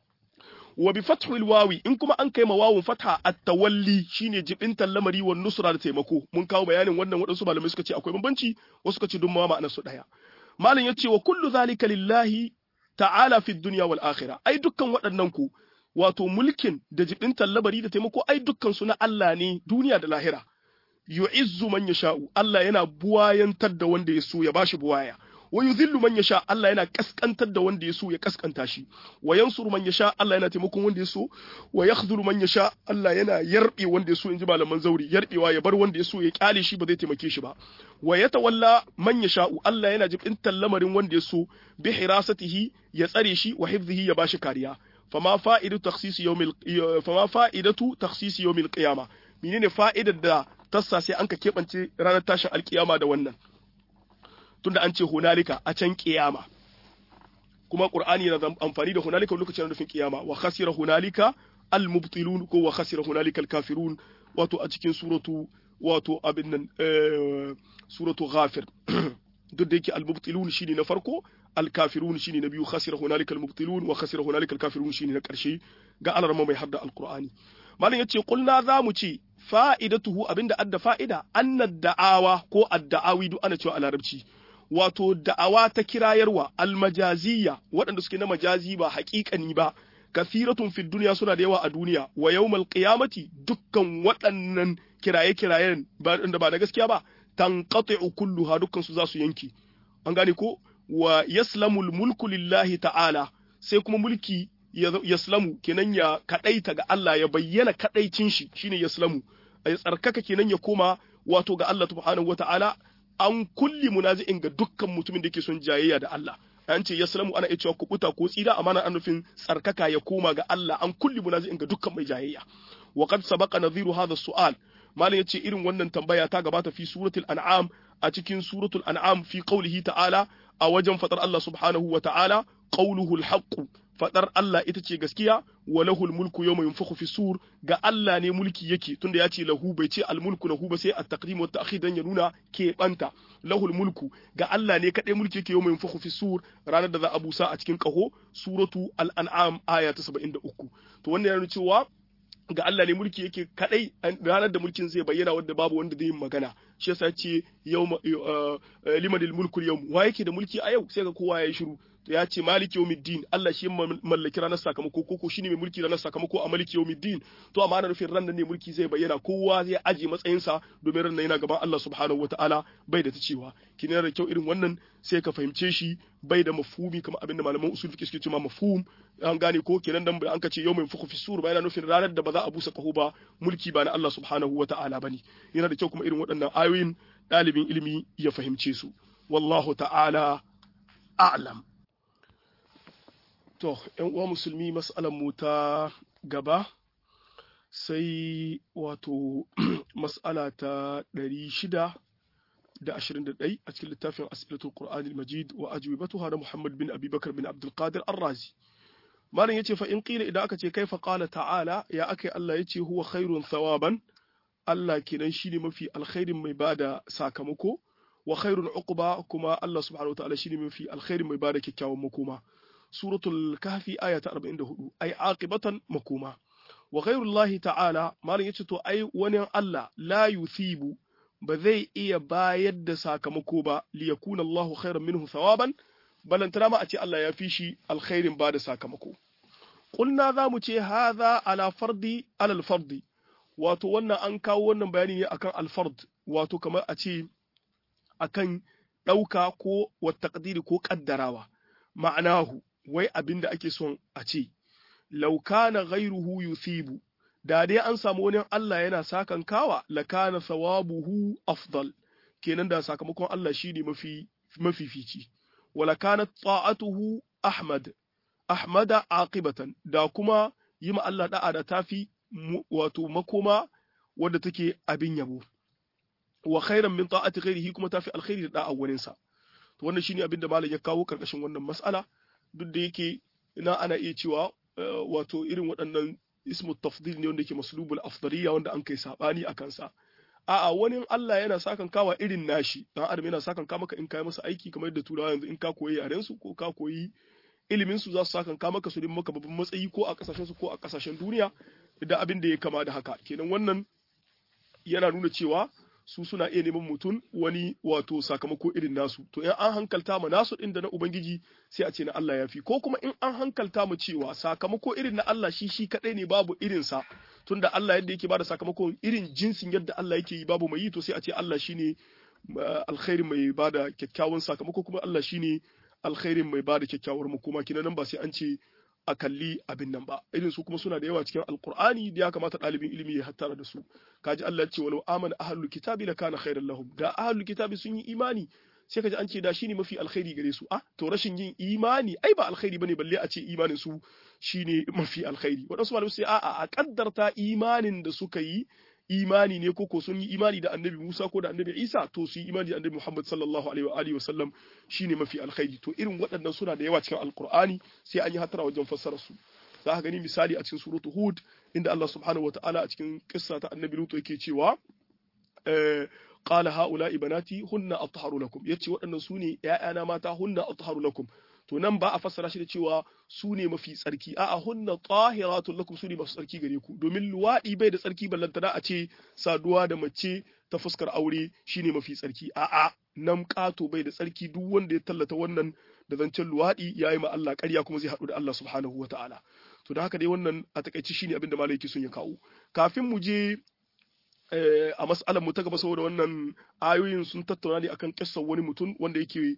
wa bi fathil wawi in kuma an kai ma wawun fatha at-tawalli shine jibintan lamari wan nusra da taimako mun kawo bayanin wannan wadansu malamai suka ce akwai bambanci wasu suka ce dun ma ma'anar su daya malam yace wa kullu zalika lillahi ta'ala fi dunya wal akhirah ai dukkan waɗannan ku wato mulkin da jibintan lamari da taimako ai dukkan su na Allah ne duniya da lahira yu'izzu man yasha'u Allah yana buwayantar da wanda ya so ya bashi buwaya wa yuzillu man yasha Allah yana kaskantar da wanda ya so ya kaskanta shi wa yansuru man yasha Allah yana taimakon wanda ya so wa yakhdhuru man yasha Allah yana yarbe wanda ya so inji malaman zauri yarbewa ya bar wanda ya so ya kyale shi ba zai taimake shi ba wa yatawalla man yasha Allah yana jibintan lamarin wanda ya so bi hirasatihi ya tsare shi wa hifdhihi ya bashi kariya fama fa'idatu takhsis yawmil qiyamah menene fa'idar da tassa sai an ka kebance ranar tashin alkiyama da wannan tunda an ce hunalika a can kiyama kuma qur'ani yana amfani da hunalika lokacin nufin kiyama wa khasira hunalika al-mubtilun ko wa khasira hunalika al-kafirun wato a cikin suratu wato abin nan suratu ghafir duk da yake al-mubtilun shine na farko al-kafirun shine na biyu khasira hunalika al-mubtilun wa khasira hunalika al-kafirun shine na karshe ga alarma mai hadda al-qur'ani malam yace qulna za mu ce fa'idatuhu abinda adda fa'ida annad da'awa ko ad-da'awi duk ana cewa a larabci wato da'awa ta kirayarwa al-majaziyya waɗanda suke na majazi ba haƙiƙani ba kathiratun fi duniya suna da yawa a duniya wa yawmal qiyamati dukkan waɗannan kiraye-kirayen ba na gaskiya ba tanqati'u kulluha dukkan su za su yanki an gane ko wa yaslamul mulku lillahi ta'ala sai kuma mulki yaslamu kenan ya kadaita ga Allah ya bayyana kadaicin shi shine yaslamu ay tsarkaka kenan ya koma wato ga Allah subhanahu wata'ala an kulli munazi'in ga dukkan mutumin da yake son jayayya da Allah an ce yaslamu ana iya cewa kubuta ko tsira amma ana nufin tsarkaka ya koma ga Allah an kulli munazi'in ga dukkan mai jayayya wa qad sabaqa nadhiru hadha as-su'al malam yace irin wannan tambaya ta gabata fi suratul an'am a cikin suratul an'am fi qawlihi ta'ala a wajen fadar Allah subhanahu wa ta'ala qawluhu al-haqq fadar Allah ita ce gaskiya wa lahul mulku yawma yunfakhu fi sur ga Allah ne mulki yake tunda ya ce lahu bai ce al-mulku lahu ba sai at-taqdim wa at-ta'khir dan ya nuna ke banta lahul mulku ga Allah ne kadai mulki yake yawma yunfakhu fi sur ranar da za a busa a cikin kaho suratu al-an'am aya ta 73 to wannan yana cewa ga Allah ne mulki yake kadai ranar da mulkin zai bayyana wanda babu wanda zai yi magana shi yasa ya ce yawma limanil mulku yawm wa yake da mulki a yau sai ga kowa yayi shiru to ya ce maliki yawmiddin Allah shi mallaki ranar sakamako ko shine mai mulki ranar sakamako a maliki yawmiddin to amma ana nufin ran nan ne mulki zai bayyana kowa zai aje matsayinsa domin ran nan yana gaban Allah subhanahu wataala bai da ta cewa kina da kyau irin wannan sai ka fahimce shi bai da mafhumi kamar abinda malaman usul fiqh suke cewa mafhum an gane ko kenan dan an ka ce yawmin fukhu fi sur ba yana nufin ranar da ba za a busa kaho ba mulki ba na Allah subhanahu wataala bane yana da kyau kuma irin waɗannan ayoyin ɗalibin ilimi ya fahimce su wallahu ta'ala a'lam. To, ‘yan uwa musulmi mas'alar mu ta gaba sai wato mas'ala ta 621 a cikin littafin As'ilatul Qur'anil Majid wa ajwibatuha da Muhammad bin Abi Bakar bin Abdul Qadir Ar-Razi. Malam yace fa in qila idan aka ce kaifa qala ta'ala ya akai Allah yace huwa khairun thawaban Allah kenan shine mafi alkhairin mai bada sakamako wa khairun uqba kuma Allah subhanahu wa ta'ala shine mafi alkhairin mai bada kyakkyawan makoma. suratul kahfi aya ta 44 ai aqibatan makoma wa ghayrullahi ta'ala malin yace to ai wani Allah la yuthibu ba zai iya bayar da sakamako ba li yakuna Allahu khairan minhu thawaban balantana ma a ce Allah ya fi shi alkhairin ba da sakamako qulna za mu ce hadha ala fardi ala alfardi wato wannan an kawo wannan bayani ne akan alfard wato kamar a ce akan dauka ko wa taqdiri ko kaddarawa ma'anahu wai abin da ake son a ce, laukana ghairuhu yuthibu, da dai an samu wani Allah yana sakan kawa, lakana thawabuhu afdal, kenan da sakamakon Allah shi ne mafifici, wala kana ta'atuhu Ahmada aqibatan, da kuma yi ma Allah da'a da tafi wato makoma wadda take abin yabo, wa khairan min ta'ati ghairihi kuma tafi alkhairi da da'a waninsa. To wannan shine abin da malam ya kawo karkashin wannan mas'ala. Duk da yake ina ana iya cewa wato irin waɗannan ismu tafdil ne wanda yake maslubul afdaliya wanda an kai sabani a kansa a'a wani Allah yana sakan kawa irin nashi dan adam yana sakan ka maka in kai masa aiki kamar yadda turawa yanzu in ka koyi yaren su ko ka koyi ilimin su za su sakan ka maka su din maka babban matsayi ko a kasashen su ko a kasashen duniya da abin da ya kama da haka kenan wannan yana nuna cewa su suna iya neman mutum wani wato sakamako irin nasu to in an hankalta ma nasu din da na ubangiji sai a ce na Allah ya fi ko kuma in an hankalta mu cewa sakamako irin na Allah shi kadai ne babu irin sa tunda Allah yadda yake bada sakamako irin jinsin yadda Allah yake yi babu mai yi to sai a ce Allah shine alkhairin mai bada kyakkyawan sakamako kuma Allah shine alkhairin mai bada kyakkyawar makoma kina nan ba sai an ce a kalli abin nan ba irin su kuma suna da yawa cikin alqur'ani da ya kamata ɗalibin ilimi ya hattara da su kaji Allah ya ce walau amana ahlul kitabi lakana khairan lahum da ahlul kitabi sun yi imani sai kaji an ce da shine mafi alkhairi gare su to rashin yin imani ai ba alkhairi bane balle a ce imanin su shine mafi alkhairi wadansu malamai sai a kaddarta imanin da suka yi imani ne ko sun yi imani da annabi Musa ko da annabi Isa to su yi imani da annabi Muhammad sallallahu alaihi wa alihi wasallam shine mafi alkhairi to irin waɗannan suna da yawa cikin alqur'ani sai an yi hatara wajen fassara su za ka gani misali a cikin suratu Hud inda Allah subhanahu wataala a cikin kissa ta annabi Lut yake cewa qala haula'i banati hunna atharu lakum yace waɗannan su ne ƴaƴana mata hunna atharu lakum to nan ba a fassara shi da cewa su ne mafi tsarki a'a hunna tahiratun lakum su ne masu tsarki gare ku domin luwadi bai da tsarki ballantana a ce saduwa da mace ta fuskar aure shine mafi tsarki a'a nan kato bai da tsarki duk wanda ya tallata wannan da zancen luwadi yayi ma Allah ƙarya kuma zai haɗu da Allah subhanahu wataala to da haka dai wannan a takaici shine abin da malai yake son ya kawo kafin mu je a mas'alar mu ta gaba saboda wannan ayoyin sun tattauna ne akan kissar wani mutum wanda yake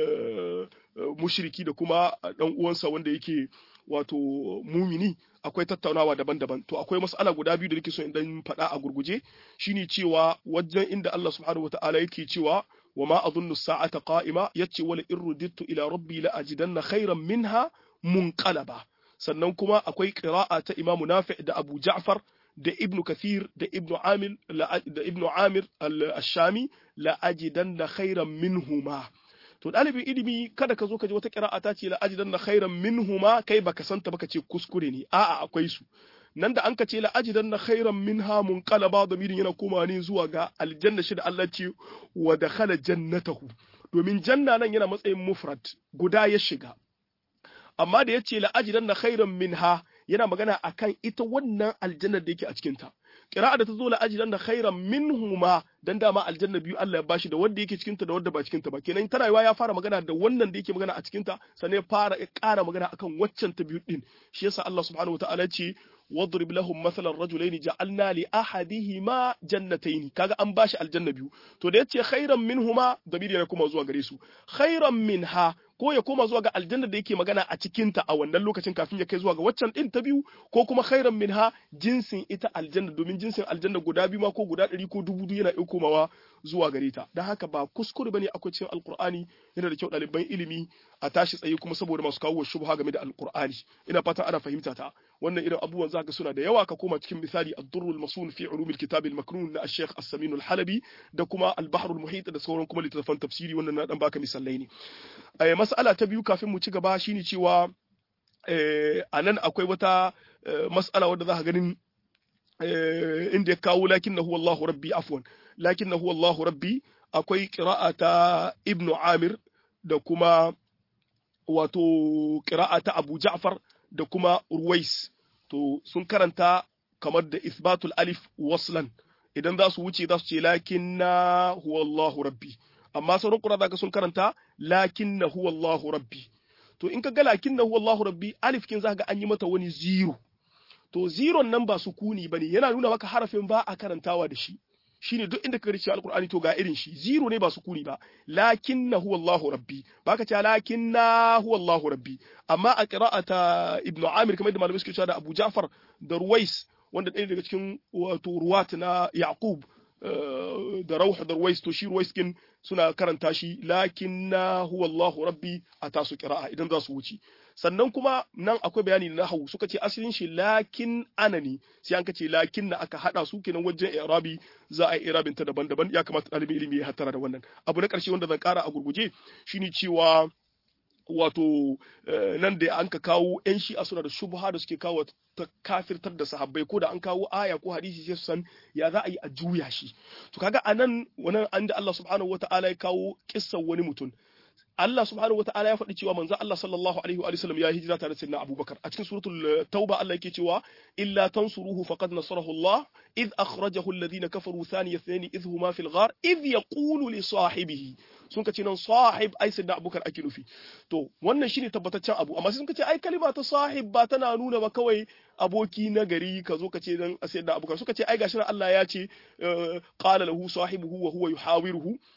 mushriki da kuma dan uwansa wanda yake wato mumini akwai tattaunawa daban-daban to akwai mas'ala guda biyu da nake so in dan faɗa a gurguje shine cewa wajen inda Allah subhanahu wataala yake cewa wama adhunnu sa'ata qa'ima yace wala irudittu ila rabbi la ajidanna khayran minha munqalaba sannan kuma akwai qira'a ta Imam Nafi' da Abu Ja'far da Ibn Kathir da Ibn Amir al-Shami la ajidanna khayran minhuma to dalibin ilimi kada ka zo ka ji wata qira'a ta ce la ajidanna khayran minhuma kai baka santa baka ce kuskure ne a'a akwai su nan da an ka ce la ajidanna khayran minha munqalaba damirin yana koma ne zuwa ga aljanna shi da Allah ce wa dakhala jannatahu domin janna nan yana matsayin mufrad guda ya shiga amma da yace la ajidanna khayran minha yana magana akan ita wannan aljannar da yake a cikin ta qira'a da ta zo la ajidanna khayran minhuma dan dama aljanna biyu Allah ya bashi da wanda yake cikin ta da wanda ba cikin ta ba kenan tana yiwa ya fara magana da wannan da yake magana a cikin ta sannan ya fara ƙara magana akan waccan ta biyu din shi yasa Allah subhanahu wataala ce واضرب لهم مثل الرجلين جعلنا لأحدهما جنتين kaga an bashi aljanna biyu to da yace khairan minhuma dabiri ya kuma zuwa gare su khairan minha ko ya koma zuwa ga aljanna da yake magana a cikin ta a wannan lokacin kafin ya kai zuwa ga waccan din ta biyu ko kuma khairan minha jinsin ita aljanna domin jinsin aljanna guda biyu ma ko guda 100 ko 2000 yana iya komawa zuwa gare ta dan haka ba kuskure bane akwai cikin alqur'ani yana da kyau ɗaliban ilimi a tashi tsaye kuma saboda masu kawo shubha game da alqur'ani ina fatan ana fahimta ta wannan irin abubuwan zaka suna da yawa ka koma cikin misali ad-durrul masun fi ulum al-kitab al-maknun na al-sheikh as-samin al-halabi da kuma al-bahr al-muhit da sauran kuma littattafan tafsiri wannan na dan baka misalai ne mas'ala ta biyu kafin mu ci gaba shine cewa anan akwai wata mas'ala wadda zaka ganin inda ya kawo lakinnahu wallahu rabbi afwan lakinnahu wallahu rabbi akwai qira'ata ibnu amir da kuma wato qira'ata abu ja'far da kuma ruwais to sun karanta kamar da isbatul alif waslan idan za su wuce za su ce lakinna huwallahu rabbi amma sauran qur'a zaka sun karanta lakinna huwallahu rabbi to in ka ga lakinna huwallahu rabbi alif kin zaka ga an yi mata wani zero to zeron nan ba sukuni bane yana nuna maka harafin ba a karantawa da shi shine duk inda ka rice alqur'ani to ga irin shi zero ne ba sukuni ba lakinna huwallahu rabbi baka ce lakinna huwallahu rabbi amma a qira'ata ibnu amir kamar da malamai suke cewa da abu ja'far da ruwais wanda ɗaya daga cikin wato ruwat na yaqub da rauh da ruwais to shi ruwais kin suna karanta shi lakinna huwallahu rabbi a tasu qira'a idan za su wuce sannan kuma nan akwai bayani na nahwu suka ce asalin shi lakin anani sai an kace lakin na aka hada su kenan wajen i'rabi za a yi i'rabin ta daban-daban ya kamata ɗalibin ilimi ya hattara da wannan abu na ƙarshe wanda zan ƙara a gurguje shine cewa wato nan da an ka kawo yan shi'a suna da shubha da suke kawo ta kafirtar da sahabbai ko da an kawo aya ko hadisi sai su san ya za a yi a juya shi to kaga anan wannan an da Allah subhanahu wataala ya kawo kissan wani mutum Allah subhanahu wataala ya faɗi cewa manzo Allah sallallahu alaihi wa sallam ya hijira tare da sayyidina Abubakar a cikin suratul Tauba Allah yake cewa illa tansuruhu faqad nasarahu Allah id akhrajahu alladhina kafaru thaniya ithnain idh huma fil ghar idh yaqulu li sahibihi sun kace nan sahib ai sayyidina Abubakar ake nufi to wannan shine tabbataccen abu amma sai sun kace ai kalima ta sahib ba tana nuna ba kawai aboki na gari ka zo ka ce dan sayyidina Abubakar suka ce ai gashi Allah ya ce qala lahu sahibuhu wa huwa yuhawiruhu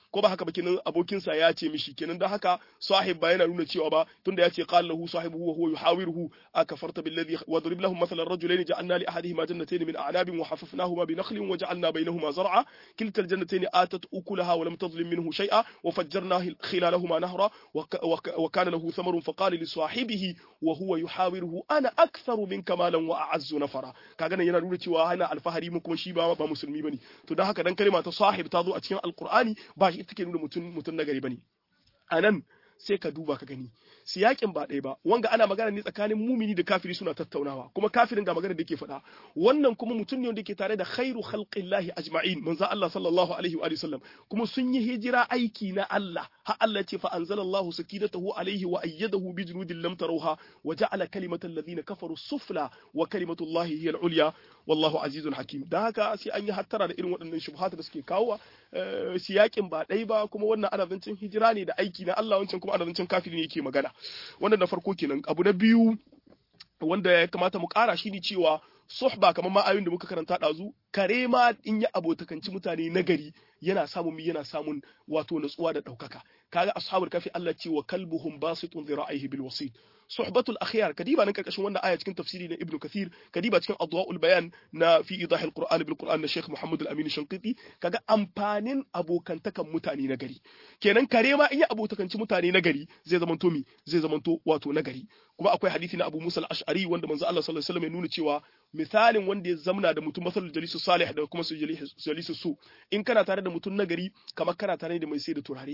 ko ba haka ba kenan abokinsa ya ce mishi kenan dan haka sahib ba yana nuna cewa ba tunda ya ce qala lahu sahibuhu wa huwa yuhawiruhu akafarta billadhi wadrib lahum mathalan rajulayn ja'alna li ahadihima jannatayn min a'nabin wa hafafnahuma bi nakhlin wa ja'alna baynahuma zar'a kilta aljannatayn atat ukulaha wa lam tadhlim minhu shay'a wa fajjarna khilalahuma nahra wa kana lahu thamarun faqala li sahibihi wa huwa yuhawiruhu ana aktharu minka malan wa a'azzu nafara kaga nan yana nuna cewa ana alfahari mu kuma shi ba musulmi bane to dan haka dan kalma ta sahib ta zo a cikin alqur'ani ba shi take nuna mutun nagari bane anan sai ka duba ka gani siyakin ba ɗaya ba wanga ana magana ne tsakanin mumini da kafiri suna tattaunawa kuma kafirin ga magana da yake faɗa wannan kuma mutum ne wanda yake tare da khairu khalqillahi ajma'in manzo Allah sallallahu alaihi wa sallam kuma sun yi hijira aiki na Allah ha Allah ce fa anzalallahu sakinatahu alaihi wa ayyadahu bi junudin lam tarawha wa ja'ala kalimatal ladina kafaru sufla wa kalimatullahi hiya al-ulya wallahu azizun hakim dan haka sai an yi hattara da irin waɗannan shubhat da suke kawowa siyakin ba ɗaya ba kuma wannan ana zancen hijira ne da aiki na Allah wancan kuma ana zancen kafiri ne yake magana wannan na farko kenan abu na biyu wanda ya kamata mu ƙara shi ne cewa suhba kamar ma ayoyin da muka karanta ɗazu kare ma in ya abotakanci mutane nagari yana samun wato natsuwa da ɗaukaka kaga ashabul kafi Allah ce wa kalbuhum basitun dhira'ihi bil wasit suhbatul akhyar kadiba nan karkashin wannan aya cikin tafsiri na ibnu kathir kadiba cikin adwaul bayan na fi idah al qur'an bil qur'an na sheikh muhammad al amin shanqiti kaga amfanin abokantakan mutane nagari kenan kare ma in ya abotakanci mutane nagari zai zamanto wato nagari kuma akwai hadisi na abu musa al ash'ari wanda manzo Allah sallallahu alaihi wasallam ya nuna cewa misalin wanda ya zamna da mutum masalul jalisu salih da kuma jalisu su in kana tare da mutum nagari kamar kana tare da mai sai da turare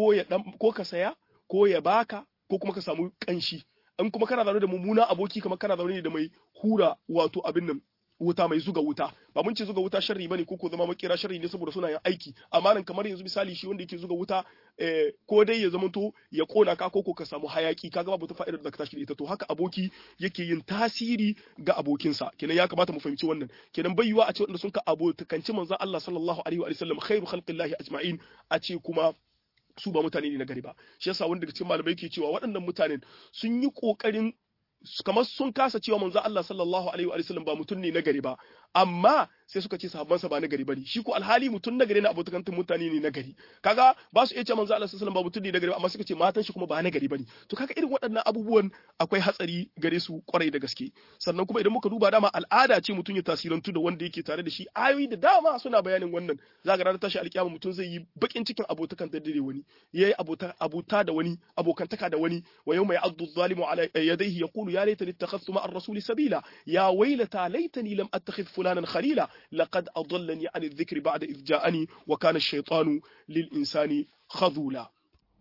ko ka saya ko ya baka ko kuma ka samu kanshi in kuma kana zaune da mummuna aboki kamar kana zaune da mai hura wato abin nan wuta mai zuga wuta ba mun ce zuga wuta sharri bane ko zama makera sharri ne saboda suna yin aiki amma nan kamar yanzu misali shi wanda yake zuga wuta ko dai ya zamanto ya kona ka ko ka samu hayaki kaga babu ta fa'idar da ka tashi da ita to haka aboki yake yin tasiri ga abokinsa kenan ya kamata mu fahimci wannan kenan bai yiwa a ce wanda sun ka abokanci manzon Allah sallallahu alaihi wa sallam khairu khalqillahi ajma'in a ce kuma su ba mutane ne na gari ba shi yasa wanda daga cikin malamai ke cewa waɗannan mutanen sun yi ƙoƙarin kamar sun kasa cewa manzo Allah sallallahu alaihi wa sallam ba mutum ne na gari ba amma sai suka ce sahabbansa ba na gari bane shi ko alhali mutum na gari na abokan mutane ne na gari kaga ba su iya cewa manzo Allah sallallahu alaihi wa sallam ba mutum ne na gari ba amma suka ce matan shi kuma ba na gari bane to kaga irin waɗannan abubuwan akwai hatsari gare su kwarai da gaske sannan kuma idan muka duba dama al'ada ce mutum ya tasirantu da wanda yake tare da shi ayoyi da dama suna bayanin wannan zaka ranar tashi alkiyama mutum zai yi bakin cikin abotakan da wani yayi abota da wani abokantaka da wani wa yawma ya'addu adh-dhalimu ala yadayhi yaqulu ya laitani ittakhadhtu ma'a ar-rasuli sabila ya waylata laitani lam attakhidh fulanan khalila لقد أضلني عن الذكر بعد إذ جاءني وكان الشيطان للإنسان خذولا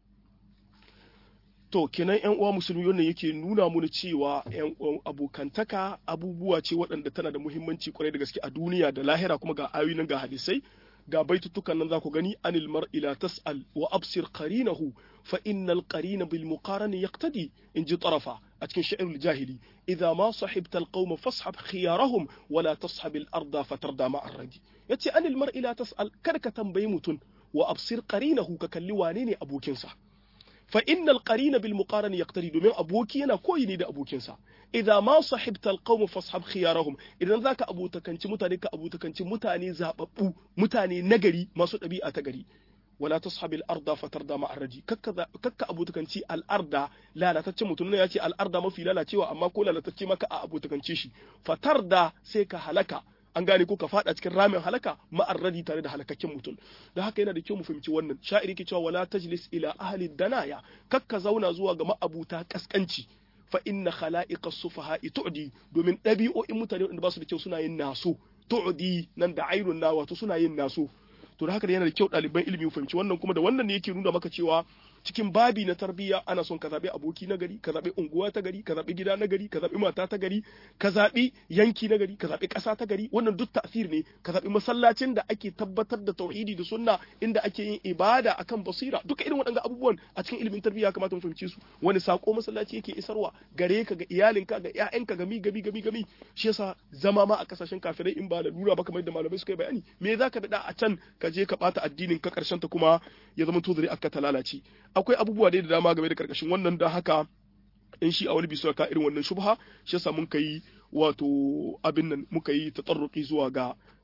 to kenan ƴan uwa musulmi wannan yake nuna mana cewa ƴan abokantaka abubuwa ce waɗanda tana da muhimmanci kwarai da gaske a duniya da lahira kuma ga ayoyi nan ga hadisai ga baitutukan nan za ku gani anil mar'i la tas'al wa absir qarinahu fa innal qarina bil muqarani yaqtadi in ji tarafa a cikin sha'irul jahili idza ma sahibta al qawma fashab khiyarahum wa la tashab al arda fatarda ma ar-radi yace anil mar'i la tas'al kada ka tambayi mutun wa absir qarinahu ka kalli wane ne abokinsa fa innal qarina bil muqarani yaqtadi domin aboki yana koyi ne da abokinsa idza ma sahibta al qawma fashab khiyarahum idan zaka abutakanci mutane ka abutakanci mutane zababbu mutane nagari masu dabi'a ta gari wala tashabil arda fatarda ma arji kakka abutakanci al arda lalatacce mutum ne yace al arda mafi lalacewa amma ko lalatacce maka a abutakance shi fatarda sai ka halaka an gane ko ka fada cikin ramin halaka ma'arradi tare da halakakken mutum da haka yana da kyau mu fahimci wannan sha'iri ke cewa wala tajlis ila ahli danaya kakka zauna zuwa ga ma'abuta kaskanci fa inna khala'iqa sufaha'i tu'di domin dabi'o'in mutane wanda ba su da kyau suna yin naso tu'di nan da ainun na wato suna yin naso to da haka yana da kyau ɗaliban ilimi mu fahimci wannan kuma da wannan ne yake nuna maka cewa cikin babi na tarbiyya ana son ka zaɓi aboki na gari ka zaɓi unguwa ta gari ka zaɓi gida na gari ka zaɓi mata ta gari ka zaɓi yanki na gari ka zaɓi ƙasa ta gari wannan duk ta'sir ne ka zaɓi masallacin da ake tabbatar da tauhidi da sunna inda ake yin ibada akan basira duka irin waɗannan abubuwan a cikin ilimin tarbiyya kamata mu fahimce su wani sako masallaci yake isarwa gare ka ga iyalinka ga ƴaƴanka gami shi yasa zama ma a kasashen kafirai in ba da lura ba kamar da malamai suka yi bayani me zaka da a can ka je ka bata addinin ka karshen ta kuma ya zama to zuri aka ta lalace akwai abubuwa da dama game da karkashin wannan da haka in shi a wani bisu ka irin wannan shubha shi yasa mun kai wato abin nan muka yi tatarruki zuwa ga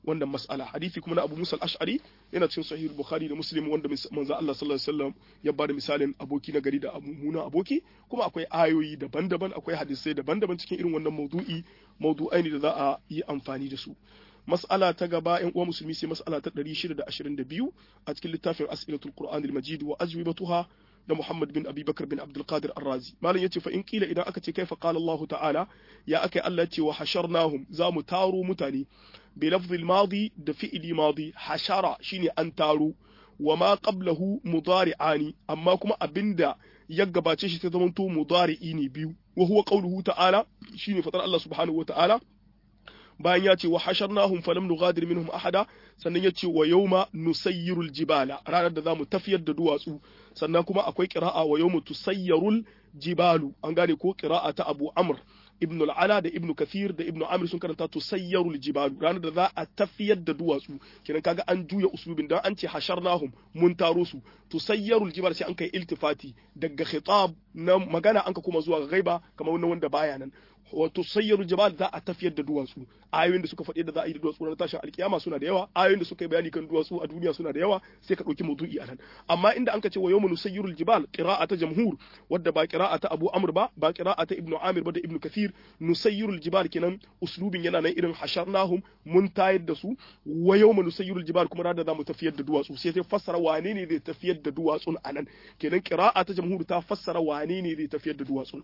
wannan mas'ala hadisi kuma na Abu Musa al-Ash'ari yana cikin sahih Bukhari da Muslim wanda manzo Allah sallallahu alaihi wasallam ya bada misalin aboki na gari da mummunan aboki kuma akwai ayoyi daban-daban akwai hadisai daban-daban cikin irin wannan maudu'ai ne da za a yi amfani da su mas'ala ta gaba ƴan uwa musulmi sai mas'ala ta 622 a cikin littafin As'ilatul Qur'an al-Majid wa ajwibatuha da Muhammad bin Abi Bakar bin Abdul Qadir Ar-Razi malam yace fa in kila idan aka ce kaifa qala Allah ta'ala ya akai Allah ce wa hasharnahum za mu taro mutane bi lafzil madi da fi'li madi hashara shine an taro wa ma qablahu mudari'ani amma kuma abinda ya gabace shi ta zamanto mudari'i ne biyu wa huwa qawluhu ta'ala shine fatar Allah subhanahu wa ta'ala bayan ya ce wa hasharnahum falam nughadir minhum ahada sannan ya ce wa yawma nusayyirul jibala ranar da zamu tafiyar da duwatsu sannan kuma akwai qira'a wa yawma tusayyarul jibalu an gane ko qira'a ta Abu Amr ibn al-Ala da ibn Kathir da ibn Amr sun karanta tusayyarul jibalu ranar da za a tafiyar da duwatsu kenan kaga an juya uslubin dan an ce hasharnahum mun taro su tusayyarul jibal sai an kai iltifati daga khitab na magana an ka kuma zuwa ghaiba kamar wannan wanda baya nan wato sayyarul jibal za a tafiyar da duwatsu ayoyin da suka faɗi da za a yi da duwatsu na tashin alkiyama suna da yawa ayoyin da suka yi bayani kan duwatsu a duniya suna da yawa sai ka ɗauki maudu'i anan amma inda an ka ce wa yawma nusayyirul jibal qira'a ta jamhur wadda ba qira'a ta Abu Amr ba qira'a ta Ibn Amir ba da Ibn Kathir nusayyirul jibal kenan uslubin yana nan irin hasharnahum mun tayar da su wa yawma nusayyirul jibal kuma rada za mu tafiyar da duwatsu sai ta fassara wane ne zai tafiyar da duwatsun anan kenan qira'a ta jamhur ta fassara wane ne zai tafiyar da duwatsun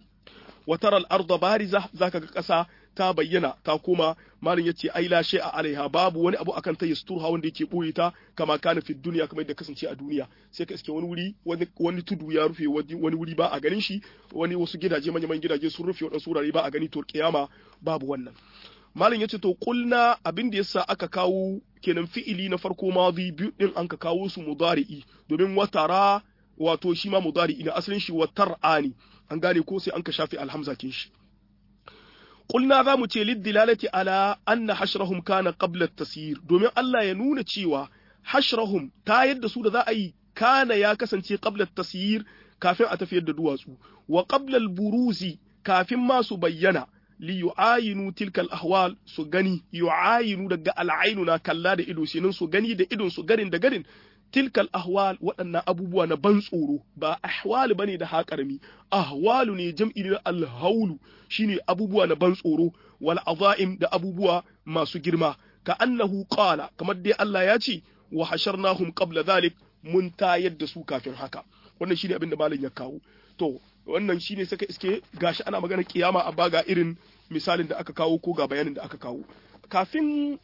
وترى الأرض بارزة ذاك قصا ta bayyana ta koma malin yace ai la shay'a alaiha babu wani abu akan ta yasturha wanda yake boye ta kama kana fi duniya kamar yadda kasance a duniya sai ka iske wani wuri wani tudu ya rufe wani wuri ba a ganin shi wani wasu gidaje manyan gidaje sun rufe wadansu wurare ba a gani to kiyama babu wannan malin yace to kulna abin da yasa aka kawo kenan fi'ili na farko madi biyu din an ka kawo su mudari'i domin watara wato shi ma mudari'i na asalin shi watar'ani an gane ko sai an ka shafi alhamza kin shi qulna za mu ce liddilalati ala anna hashrahum kana qabla at-tasyir domin Allah ya nuna cewa hashrahum ta yadda su da za a yi kana ya kasance qabla at-tasyir kafin a tafiyar da duwatsu wa qabla al-buruzi kafin ma su bayyana li yu'ayinu tilka al-ahwal su gani yu'ayinu daga al-ainu na kalla da ido shinin su gani da idon su garin da garin tilkal ahwal waɗannan abubuwa na ban tsoro ba ahwal bane da haƙarmi ahwalu ne jam'i na alhaulu shine abubuwa na ban tsoro wal azaim da abubuwa masu girma ka annahu qala kamar dai Allah ya ce wa hasharnahum qabla dhalik mun tayar da su kafin haka wannan shine abin da malam ya kawo to wannan shine saka iske gashi ana magana kiyama amma ga irin misalin da aka kawo ko ga bayanin da aka kawo kafin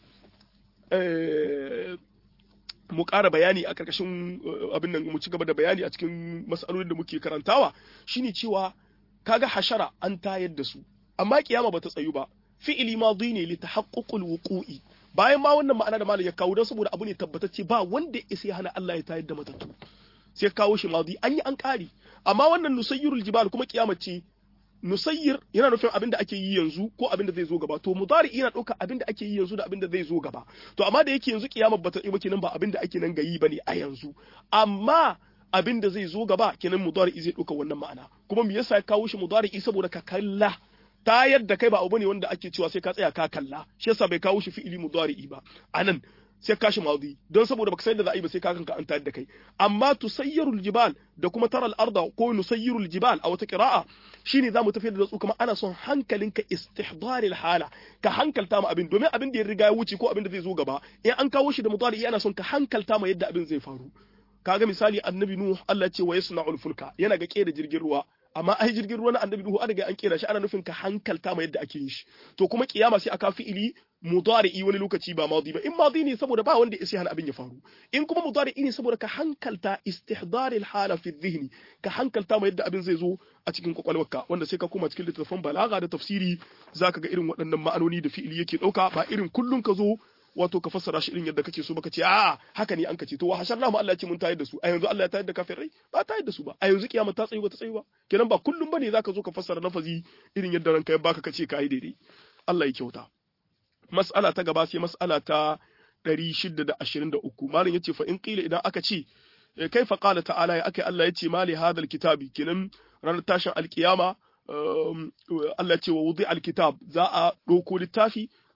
mu ƙara bayani a ƙarƙashin abin nan mu ci gaba da bayani a cikin mas'alolin da muke karantawa shine cewa kaga hashara an tayar da su amma kiyama bata tsayu ba fi'ili madi ne li tahaqququl wuqu'i bayan ma wannan ma'ana da malam ya kawo don saboda abu ne tabbatacce ba wanda ya sai hana Allah ya tayar da matattu sai kawo shi madi an yi an ƙari amma wannan nusayyirul jibal kuma kiyama ce nusayyir yana nufin abin da ake yi yanzu ko abin da zai zo gaba to mudari yana ɗauka abin da ake yi yanzu da abin da zai zo gaba to amma da yake yanzu kiyama bata yi ba kenan ba abin da ake nan ga yi bane a yanzu amma abin da zai zo gaba kenan mudari zai ɗauka wannan ma'ana kuma me yasa ya kawo shi mudari saboda ka kalla ta yadda kai ba abu ne wanda ake cewa sai ka tsaya ka kalla shi yasa bai kawo shi fi'ili mudari ba anan sai kashi madi don saboda baka san da za a yi ba sai ka kanka an tayar da kai amma tusayyirul jibal da kuma taral arda ko nusayyirul jibal a wata qira'a shine zamu tafiyar da su kuma ana son hankalinka istihdaril hala ka hankalta ma abin domin abin da ya riga ya wuce ko abin da zai zo gaba in an kawo shi da mudari ana son ka hankalta ma yadda abin zai faru kaga misali annabi nuh Allah ya ce wa yasna'ul fulka yana ga kera jirgin ruwa amma ai jirgin ruwa na annabi nuh an riga an kera shi ana nufin ka hankalta ma yadda ake yin shi to kuma kiyama sai aka fi'ili mudari'i wani lokaci ba madi ba in madi ne saboda ba wanda ya hana abin ya faru in kuma mudari'i ne saboda ka hankalta istihdaril hala fi dhihni ka hankalta ma yadda abin zai zo a cikin kwakwalwarka wanda sai ka koma cikin littattafan balaga da tafsiri zaka ga irin waɗannan ma'anoni da fi'ili yake dauka ba irin kullun ka zo wato ka fassara shi irin yadda kake so baka ce a haka ne an kace to wa hasharna mu Allah ya ce mun tayar da su a yanzu Allah ya tayar da kafirai ba tayar da su ba a yanzu kiyama ta tsayi ba ta tsayi ba kenan ba kullum bane zaka zo ka fassara nafazi irin yadda ranka ya baka kace kai daidai Allah ya kyauta mas'ala ta gaba sai mas'ala ta 623 malam yace fa in qila idan aka ce kaifa qala ta'ala ya akai Allah yace mali hadal kitabi kenan ranar tashin alkiyama Allah ce wa wudi alkitab za a ɗauko littafi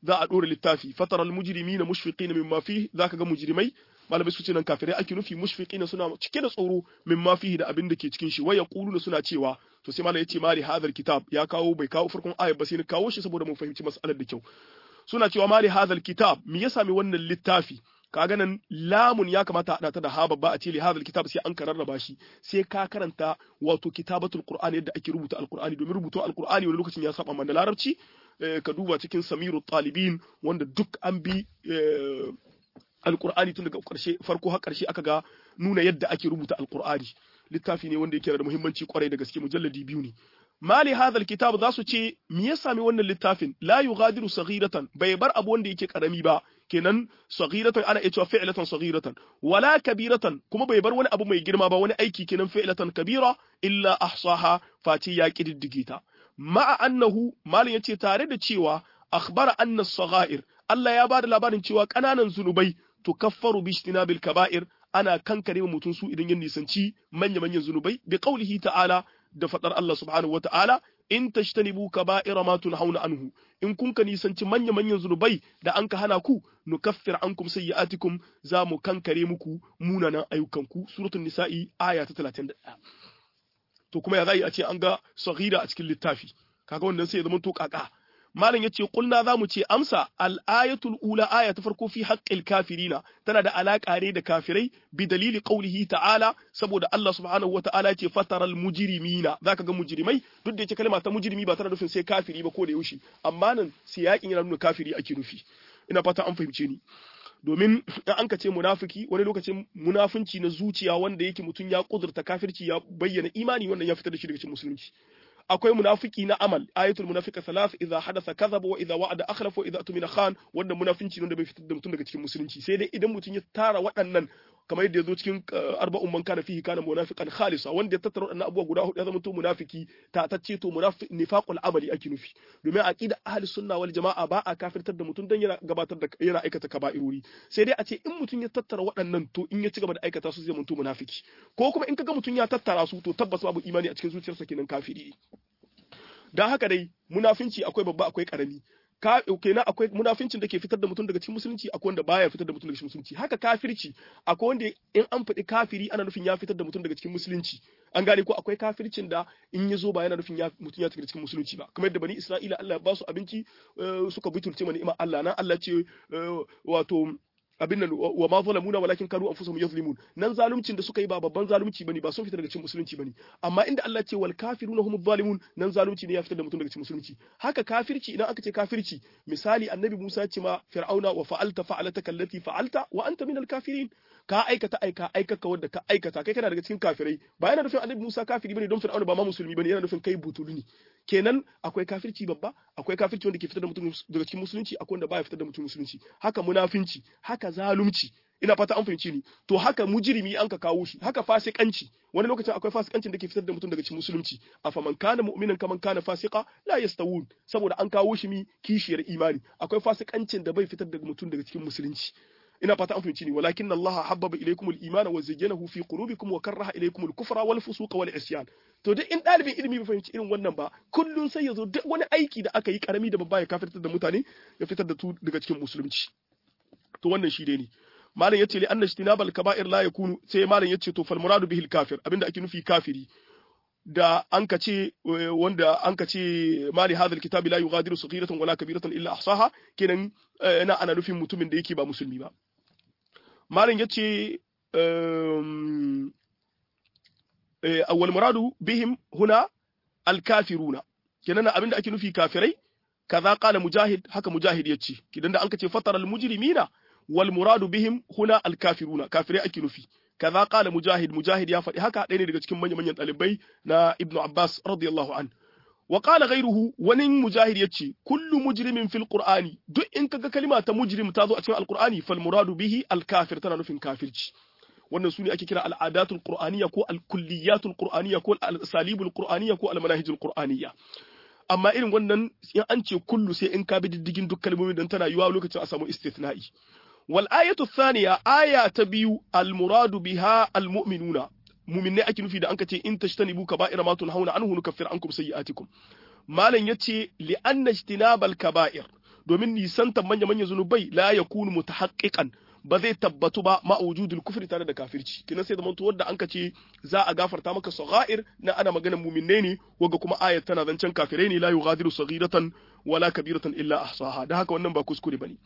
za a dora littafi fataral mujrimina mushfiqina mimma fihi zaka ga mujrimai malamai su ce nan kafirai ake nufi mushfiqina suna cike da tsoro mimma fihi da abin da ke cikin shi waya quluna suna cewa to sai malai yace mali hadal kitab ya kawo bai kawo farkon ayat ba sai ni kawo shi saboda mu fahimci mas'alar da kyau suna cewa mali hadal kitab me ya sami wannan littafi kaga nan lamun ya kamata a ta da ha babba a ce li hadal kitab sai an kararraba shi sai ka karanta wato kitabatul qur'ani yadda ake rubuta alqur'ani domin rubutun alqur'ani wani lokacin ya saba mana larabci ka duba cikin samirut talibin wanda duk an bi alqur'ani tun daga karshe farko har karshe aka ga nuna yadda ake rubuta alqur'ani littafi ne wanda yake da muhimmanci kwarai da gaske mujalladi biyu ne mali hadha alkitab za su ce me ya sami wannan littafin la yughadiru saghiratan bai bar abu wanda yake karami ba kenan saghiratan ana iya cewa fi'latan saghiratan wala kabiratan kuma bai bar wani abu mai girma ba wani aiki kenan fi'latan kabira illa ahsaha fati ya kididdige ta ma'a annahu malin yace tare da cewa akhbara anna as-saghair Allah ya bada labarin cewa kananan zunubai tukaffaru bi ijtinabil kaba'ir ana kankare mutum su idan ya nisanci manya-manyan zunubai bi qaulihi ta'ala da fadar Allah subhanahu wa ta'ala in tashtanibu kaba'ira ma tunhauna anhu in kun ka nisanci manya-manyan zunubai da an ka hana ku nukaffir ankum sayyi'atikum za mu kankare muku munanan ayyukanku suratul nisa'i aya ta 31 to kuma ya zai a ce an ga saghira a cikin littafi kaga wannan sai ya zama to kaka malam yace kulna zamu ce amsa al-ayatul ula aya ta farko fi haqqil kafirina tana da alaka ne da kafirai bi dalili qawlihi ta'ala saboda Allah subhanahu wa ta'ala yace fataral mujrimina zaka ga mujrimai duk da yake kalma ta mujrimi ba tana nufin sai kafiri ba ko da yaushe amma nan siyakin yana nuna kafiri ake nufi ina fata an fahimce ni domin in an ka ce munafiki wani lokacin munafunci na zuciya wanda yake mutun ya kudurta kafirci ya bayyana imani wannan ya fitar da shi daga cikin musulunci akwai munafiki na amal ayatul munafiqa thalath idha hadatha kadhaba wa idha wa'ada akhlafa wa idha tumina khan wanda munafinci ne da bai fitar da mutum daga cikin musulunci sai dai idan mutum ya tara waɗannan kamar yadda yazo cikin arba'un man kana fihi kana munafiqan khalisa wanda ya tattara waɗannan abubuwa guda hudu ya zama to munafiki ta tacce to munafiq nifaqul amali ake nufi domin aqida ahli sunna wal jamaa ba a kafirtar da mutum dan yana gabatar da yana aikata kaba'irori sai dai a ce in mutum ya tattara waɗannan to in ya ci gaba da aikata su zai mutum munafiki ko kuma in kaga mutum ya tattara su to tabbas babu imani a cikin zuciyarsa kenan kafiri dan haka dai munafinci akwai babba akwai karami kenan akwai munafincin da ke fitar da mutum daga cikin musulunci akwai wanda baya fitar da mutum daga cikin musulunci haka kafirci akwai wanda in an faɗi kafiri ana nufin ya fitar da mutum daga cikin musulunci an gane ko akwai kafircin da in ya zo ba yana nufin mutum ya fitar cikin musulunci ba kamar yadda bani Isra'ila Allah ya ba su abinci suka butulce mana ni'imar Allah nan Allah ce wato abin nan wa ma zalamuna walakin kanu anfusahum yazlimun nan zaluncin da suka yi ba babban zalunci bane ba sun fitar daga cikin musulunci bane amma inda Allah ce wal kafiruna humuz zalimun nan zalunci ne ya fitar da mutum daga cikin musulunci haka kafirci idan aka ce kafirci misali annabi Musa ya ce ma fir'auna wa fa'alta fa'alataka allati fa'alta wa anta minal kafirin ka aikata aikaka wanda ka aikata kai kana daga cikin kafirai ba yana nufin annabi Musa kafiri bane don fir'auna ba ma musulmi bane yana nufin kai butulu ne kenan akwai kafirci babba akwai kafirci wanda ke fitar da mutum daga cikin musulunci akwai wanda baya fitar da mutum musulunci haka munafinci haka zalunci ina fata an fahimci ni to haka mujrimi an ka kawo shi haka fasikanci wani lokacin akwai fasikancin da ke fitar da mutum daga cikin musulunci afaman kana mu'minan kaman kana fasika la yastawun saboda an kawo shi mi kishiyar imani akwai fasikancin da bai fitar da mutum daga cikin musulunci ina fata an fahimci ni walakin Allah habbaba ilaykum al-iman wa zayyanahu fi qulubikum wa karaha ilaykum al-kufra wal fusuqa wal isyan to duk in dalibin ilimi bai fahimci irin wannan ba kullun sai yazo duk wani aiki da aka yi karami da babba ya kafirtar da mutane ya fitar da su daga cikin musulunci to wannan shi dai ne malam yace li anna ijtinabal kaba'ir la yakunu sai malam yace to fal muradu bihi al-kafir abinda ake nufi kafiri da an ka ce wanda an ka ce mali hadha al-kitabi la yughadiru saghiratan wala kabiratan illa ahsaha kenan ana nufin mutumin da yake ba musulmi ba malam yace awwal muradu bihim huna al-kafiruna kenan abinda ake nufi kafirai kaza qala mujahid haka mujahid yace kidan da an ka ce fatara al-mujrimina wal muradu bihim huna al-kafiruna kafirai ake nufi kaza qala mujahid ya faɗi haka ɗaya ne daga cikin manyan ɗalibai na ibnu abbas radiyallahu an wa qala ghayruhu wani mujahid yace kullu mujrimin fil qur'ani duk in kaga kalima ta mujrim ta zo a cikin alqur'ani fal muradu bihi al-kafir tana nufin kafirci wannan sune ake kira al-adatul qur'aniyya ko al-kulliyatul qur'aniyya ko al-asalibul qur'aniyya ko al-manahijul qur'aniyya amma irin wannan in an ce kullu sai in ka bi diddigin duk kalmomin dan tana yiwa lokacin a samu istithna'i والآية الثانية آية تبيو المراد بها المؤمنون مؤمنين أكي نفي دا أنك إن تجتنبوا كبائر ما تنهون عنه نكفر عنكم سيئاتكم ما لن يتي لأن اجتناب الكبائر domin nisantan manya-manyan zunubai la yakunu mutahaqqiqan ba zai tabbatu ba ma wujudul kufri tare da kafirci kina sai zaman to wanda an ce za a gafarta maka sagha'ir na ana maganar mu'minai ne wanda kuma ayat tana zancen kafirai ne la yughadiru saghiratan wala kabiratan illa ahsaha da haka wannan ba kuskure bane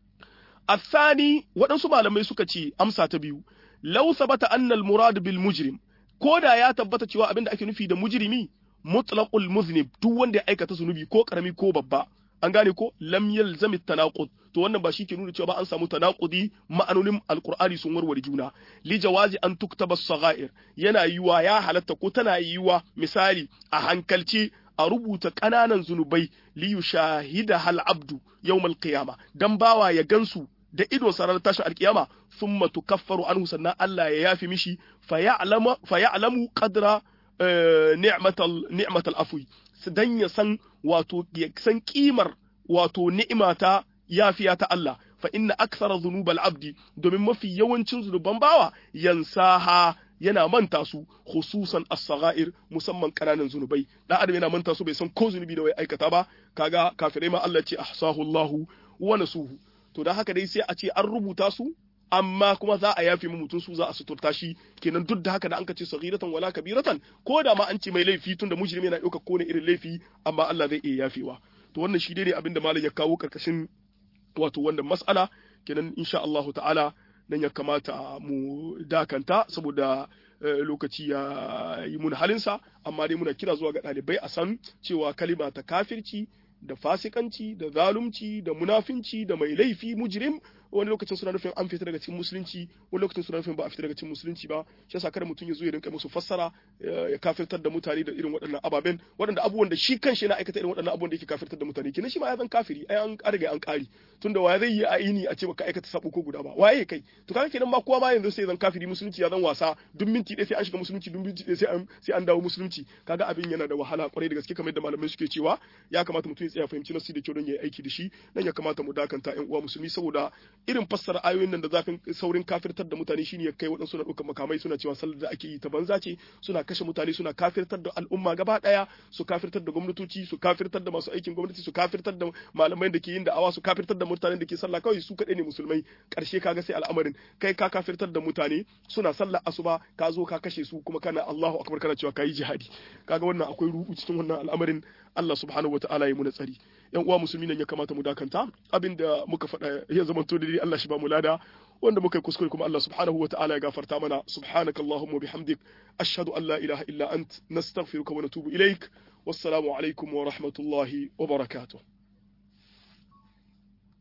الثاني waɗansu malamai suka ce amsa ta biyu law sabata anna al murad bil mujrim koda ya tabbata cewa abinda ake nufi da mujrimi mutlaqul muznib duk wanda ya aikata zunubi ko karami ko babba an gane ko lam yalzam at-tanaqud to wannan ba shi ke nuna cewa ba an samu tanaqudi ma'anonin alqur'ani sun warware juna li jawazi an tuktaba as-saghair yana yiwa ya halatta ko tana yiwa misali a hankalci a rubuta kananan zunubai li yushahida hal abdu yawm al-qiyama dan bawa ya gansu da ido sarar tashin alkiyama thumma tukaffaru anhu sannan Allah ya yafi mishi fa ya'lamu qadra ni'matal afwi dan ya san wato ya san kimar wato ni'imata yafiya ta Allah fa inna akthara dhunubal abdi domin mafi yawancin zunuban bawa yansaha yana manta su khususan as-saghair musamman kananan zunubai dan adam yana manta su bai san ko zunubi da wai aikata ba kaga kafirai ma Allah ce ahsahu Allahu wa nasuhu to dan haka dai sai a ce an rubuta su amma kuma za a yafe mutum su za a suturta shi kenan duk da haka da an ka ce saghiratan wala kabiratan ko da ma an ce mai laifi tunda mujrimi yana dauka kone irin laifi amma Allah zai iya yafewa to wannan shi ne abinda malam ya kawo karkashin wato wannan mas'ala kenan insha Allah ta'ala nan ya kamata mu dakanta saboda lokaci ya yi mun halinsa amma dai muna kira zuwa ga ɗalibai a san cewa kalima ta kafirci da fasikanci da zalunci da munafinci da mai laifi mujrim wani lokacin suna nufin an fita daga cikin musulunci wani lokacin suna nufin ba a fita daga cikin musulunci ba shi yasa kada mutum ya zo ya rinka musu fassara ya kafirtar da mutane da irin waɗannan ababen waɗanda abubuwan da shi kanshi yana aikata irin waɗannan abubuwan da yake kafirtar da mutane kenan shi ma ya zan kafiri ai an riga an kari tunda wa zai yi a ini a ce baka aikata sabo ko guda ba waye kai to kaga kenan ma kowa ma yanzu sai zan kafiri musulunci ya zan wasa duk minti ɗaya sai an shiga musulunci duk minti ɗaya sai an dawo musulunci kaga abin yana da wahala kwarai da gaske kamar yadda malamai suke cewa ya kamata mutum ya tsaya fahimci nasu da kyau don ya yi aiki da shi nan ya kamata mu dakanta ƴan uwa musulmi saboda irin fassara ayoyin nan da zafin saurin kafirtar da mutane shine ya kai waɗansu na ɗaukar makamai suna cewa sallar da ake yi ta banza ce suna kashe mutane suna kafirtar da al'umma gaba ɗaya su kafirtar da gwamnatoci su kafirtar da masu aikin gwamnati su kafirtar da malamai da ke yin da'awa su kafirtar da mutanen da ke sallah kawai su kaɗai ne musulmai ƙarshe kaga sai al'amarin kai ka kafirtar da mutane suna sallar asuba ka zo ka kashe su kuma kana Allahu akbar kana cewa kayi jihadi kaga wannan akwai rubu cikin wannan al'amarin Allah subhanahu wataala ya muna tsari yan uwa musulmi nan ya kamata mu dakanta abinda muka faɗa ya zama to dai Allah shi ba mu lada wanda muka yi kuskure kuma Allah subhanahu wataala ya gafarta mana subhanakallahumma bihamdik ashhadu an la ilaha illa ant nastaghfiruka wa natubu ilaik wassalamu alaikum wa rahmatullahi wa barakatuh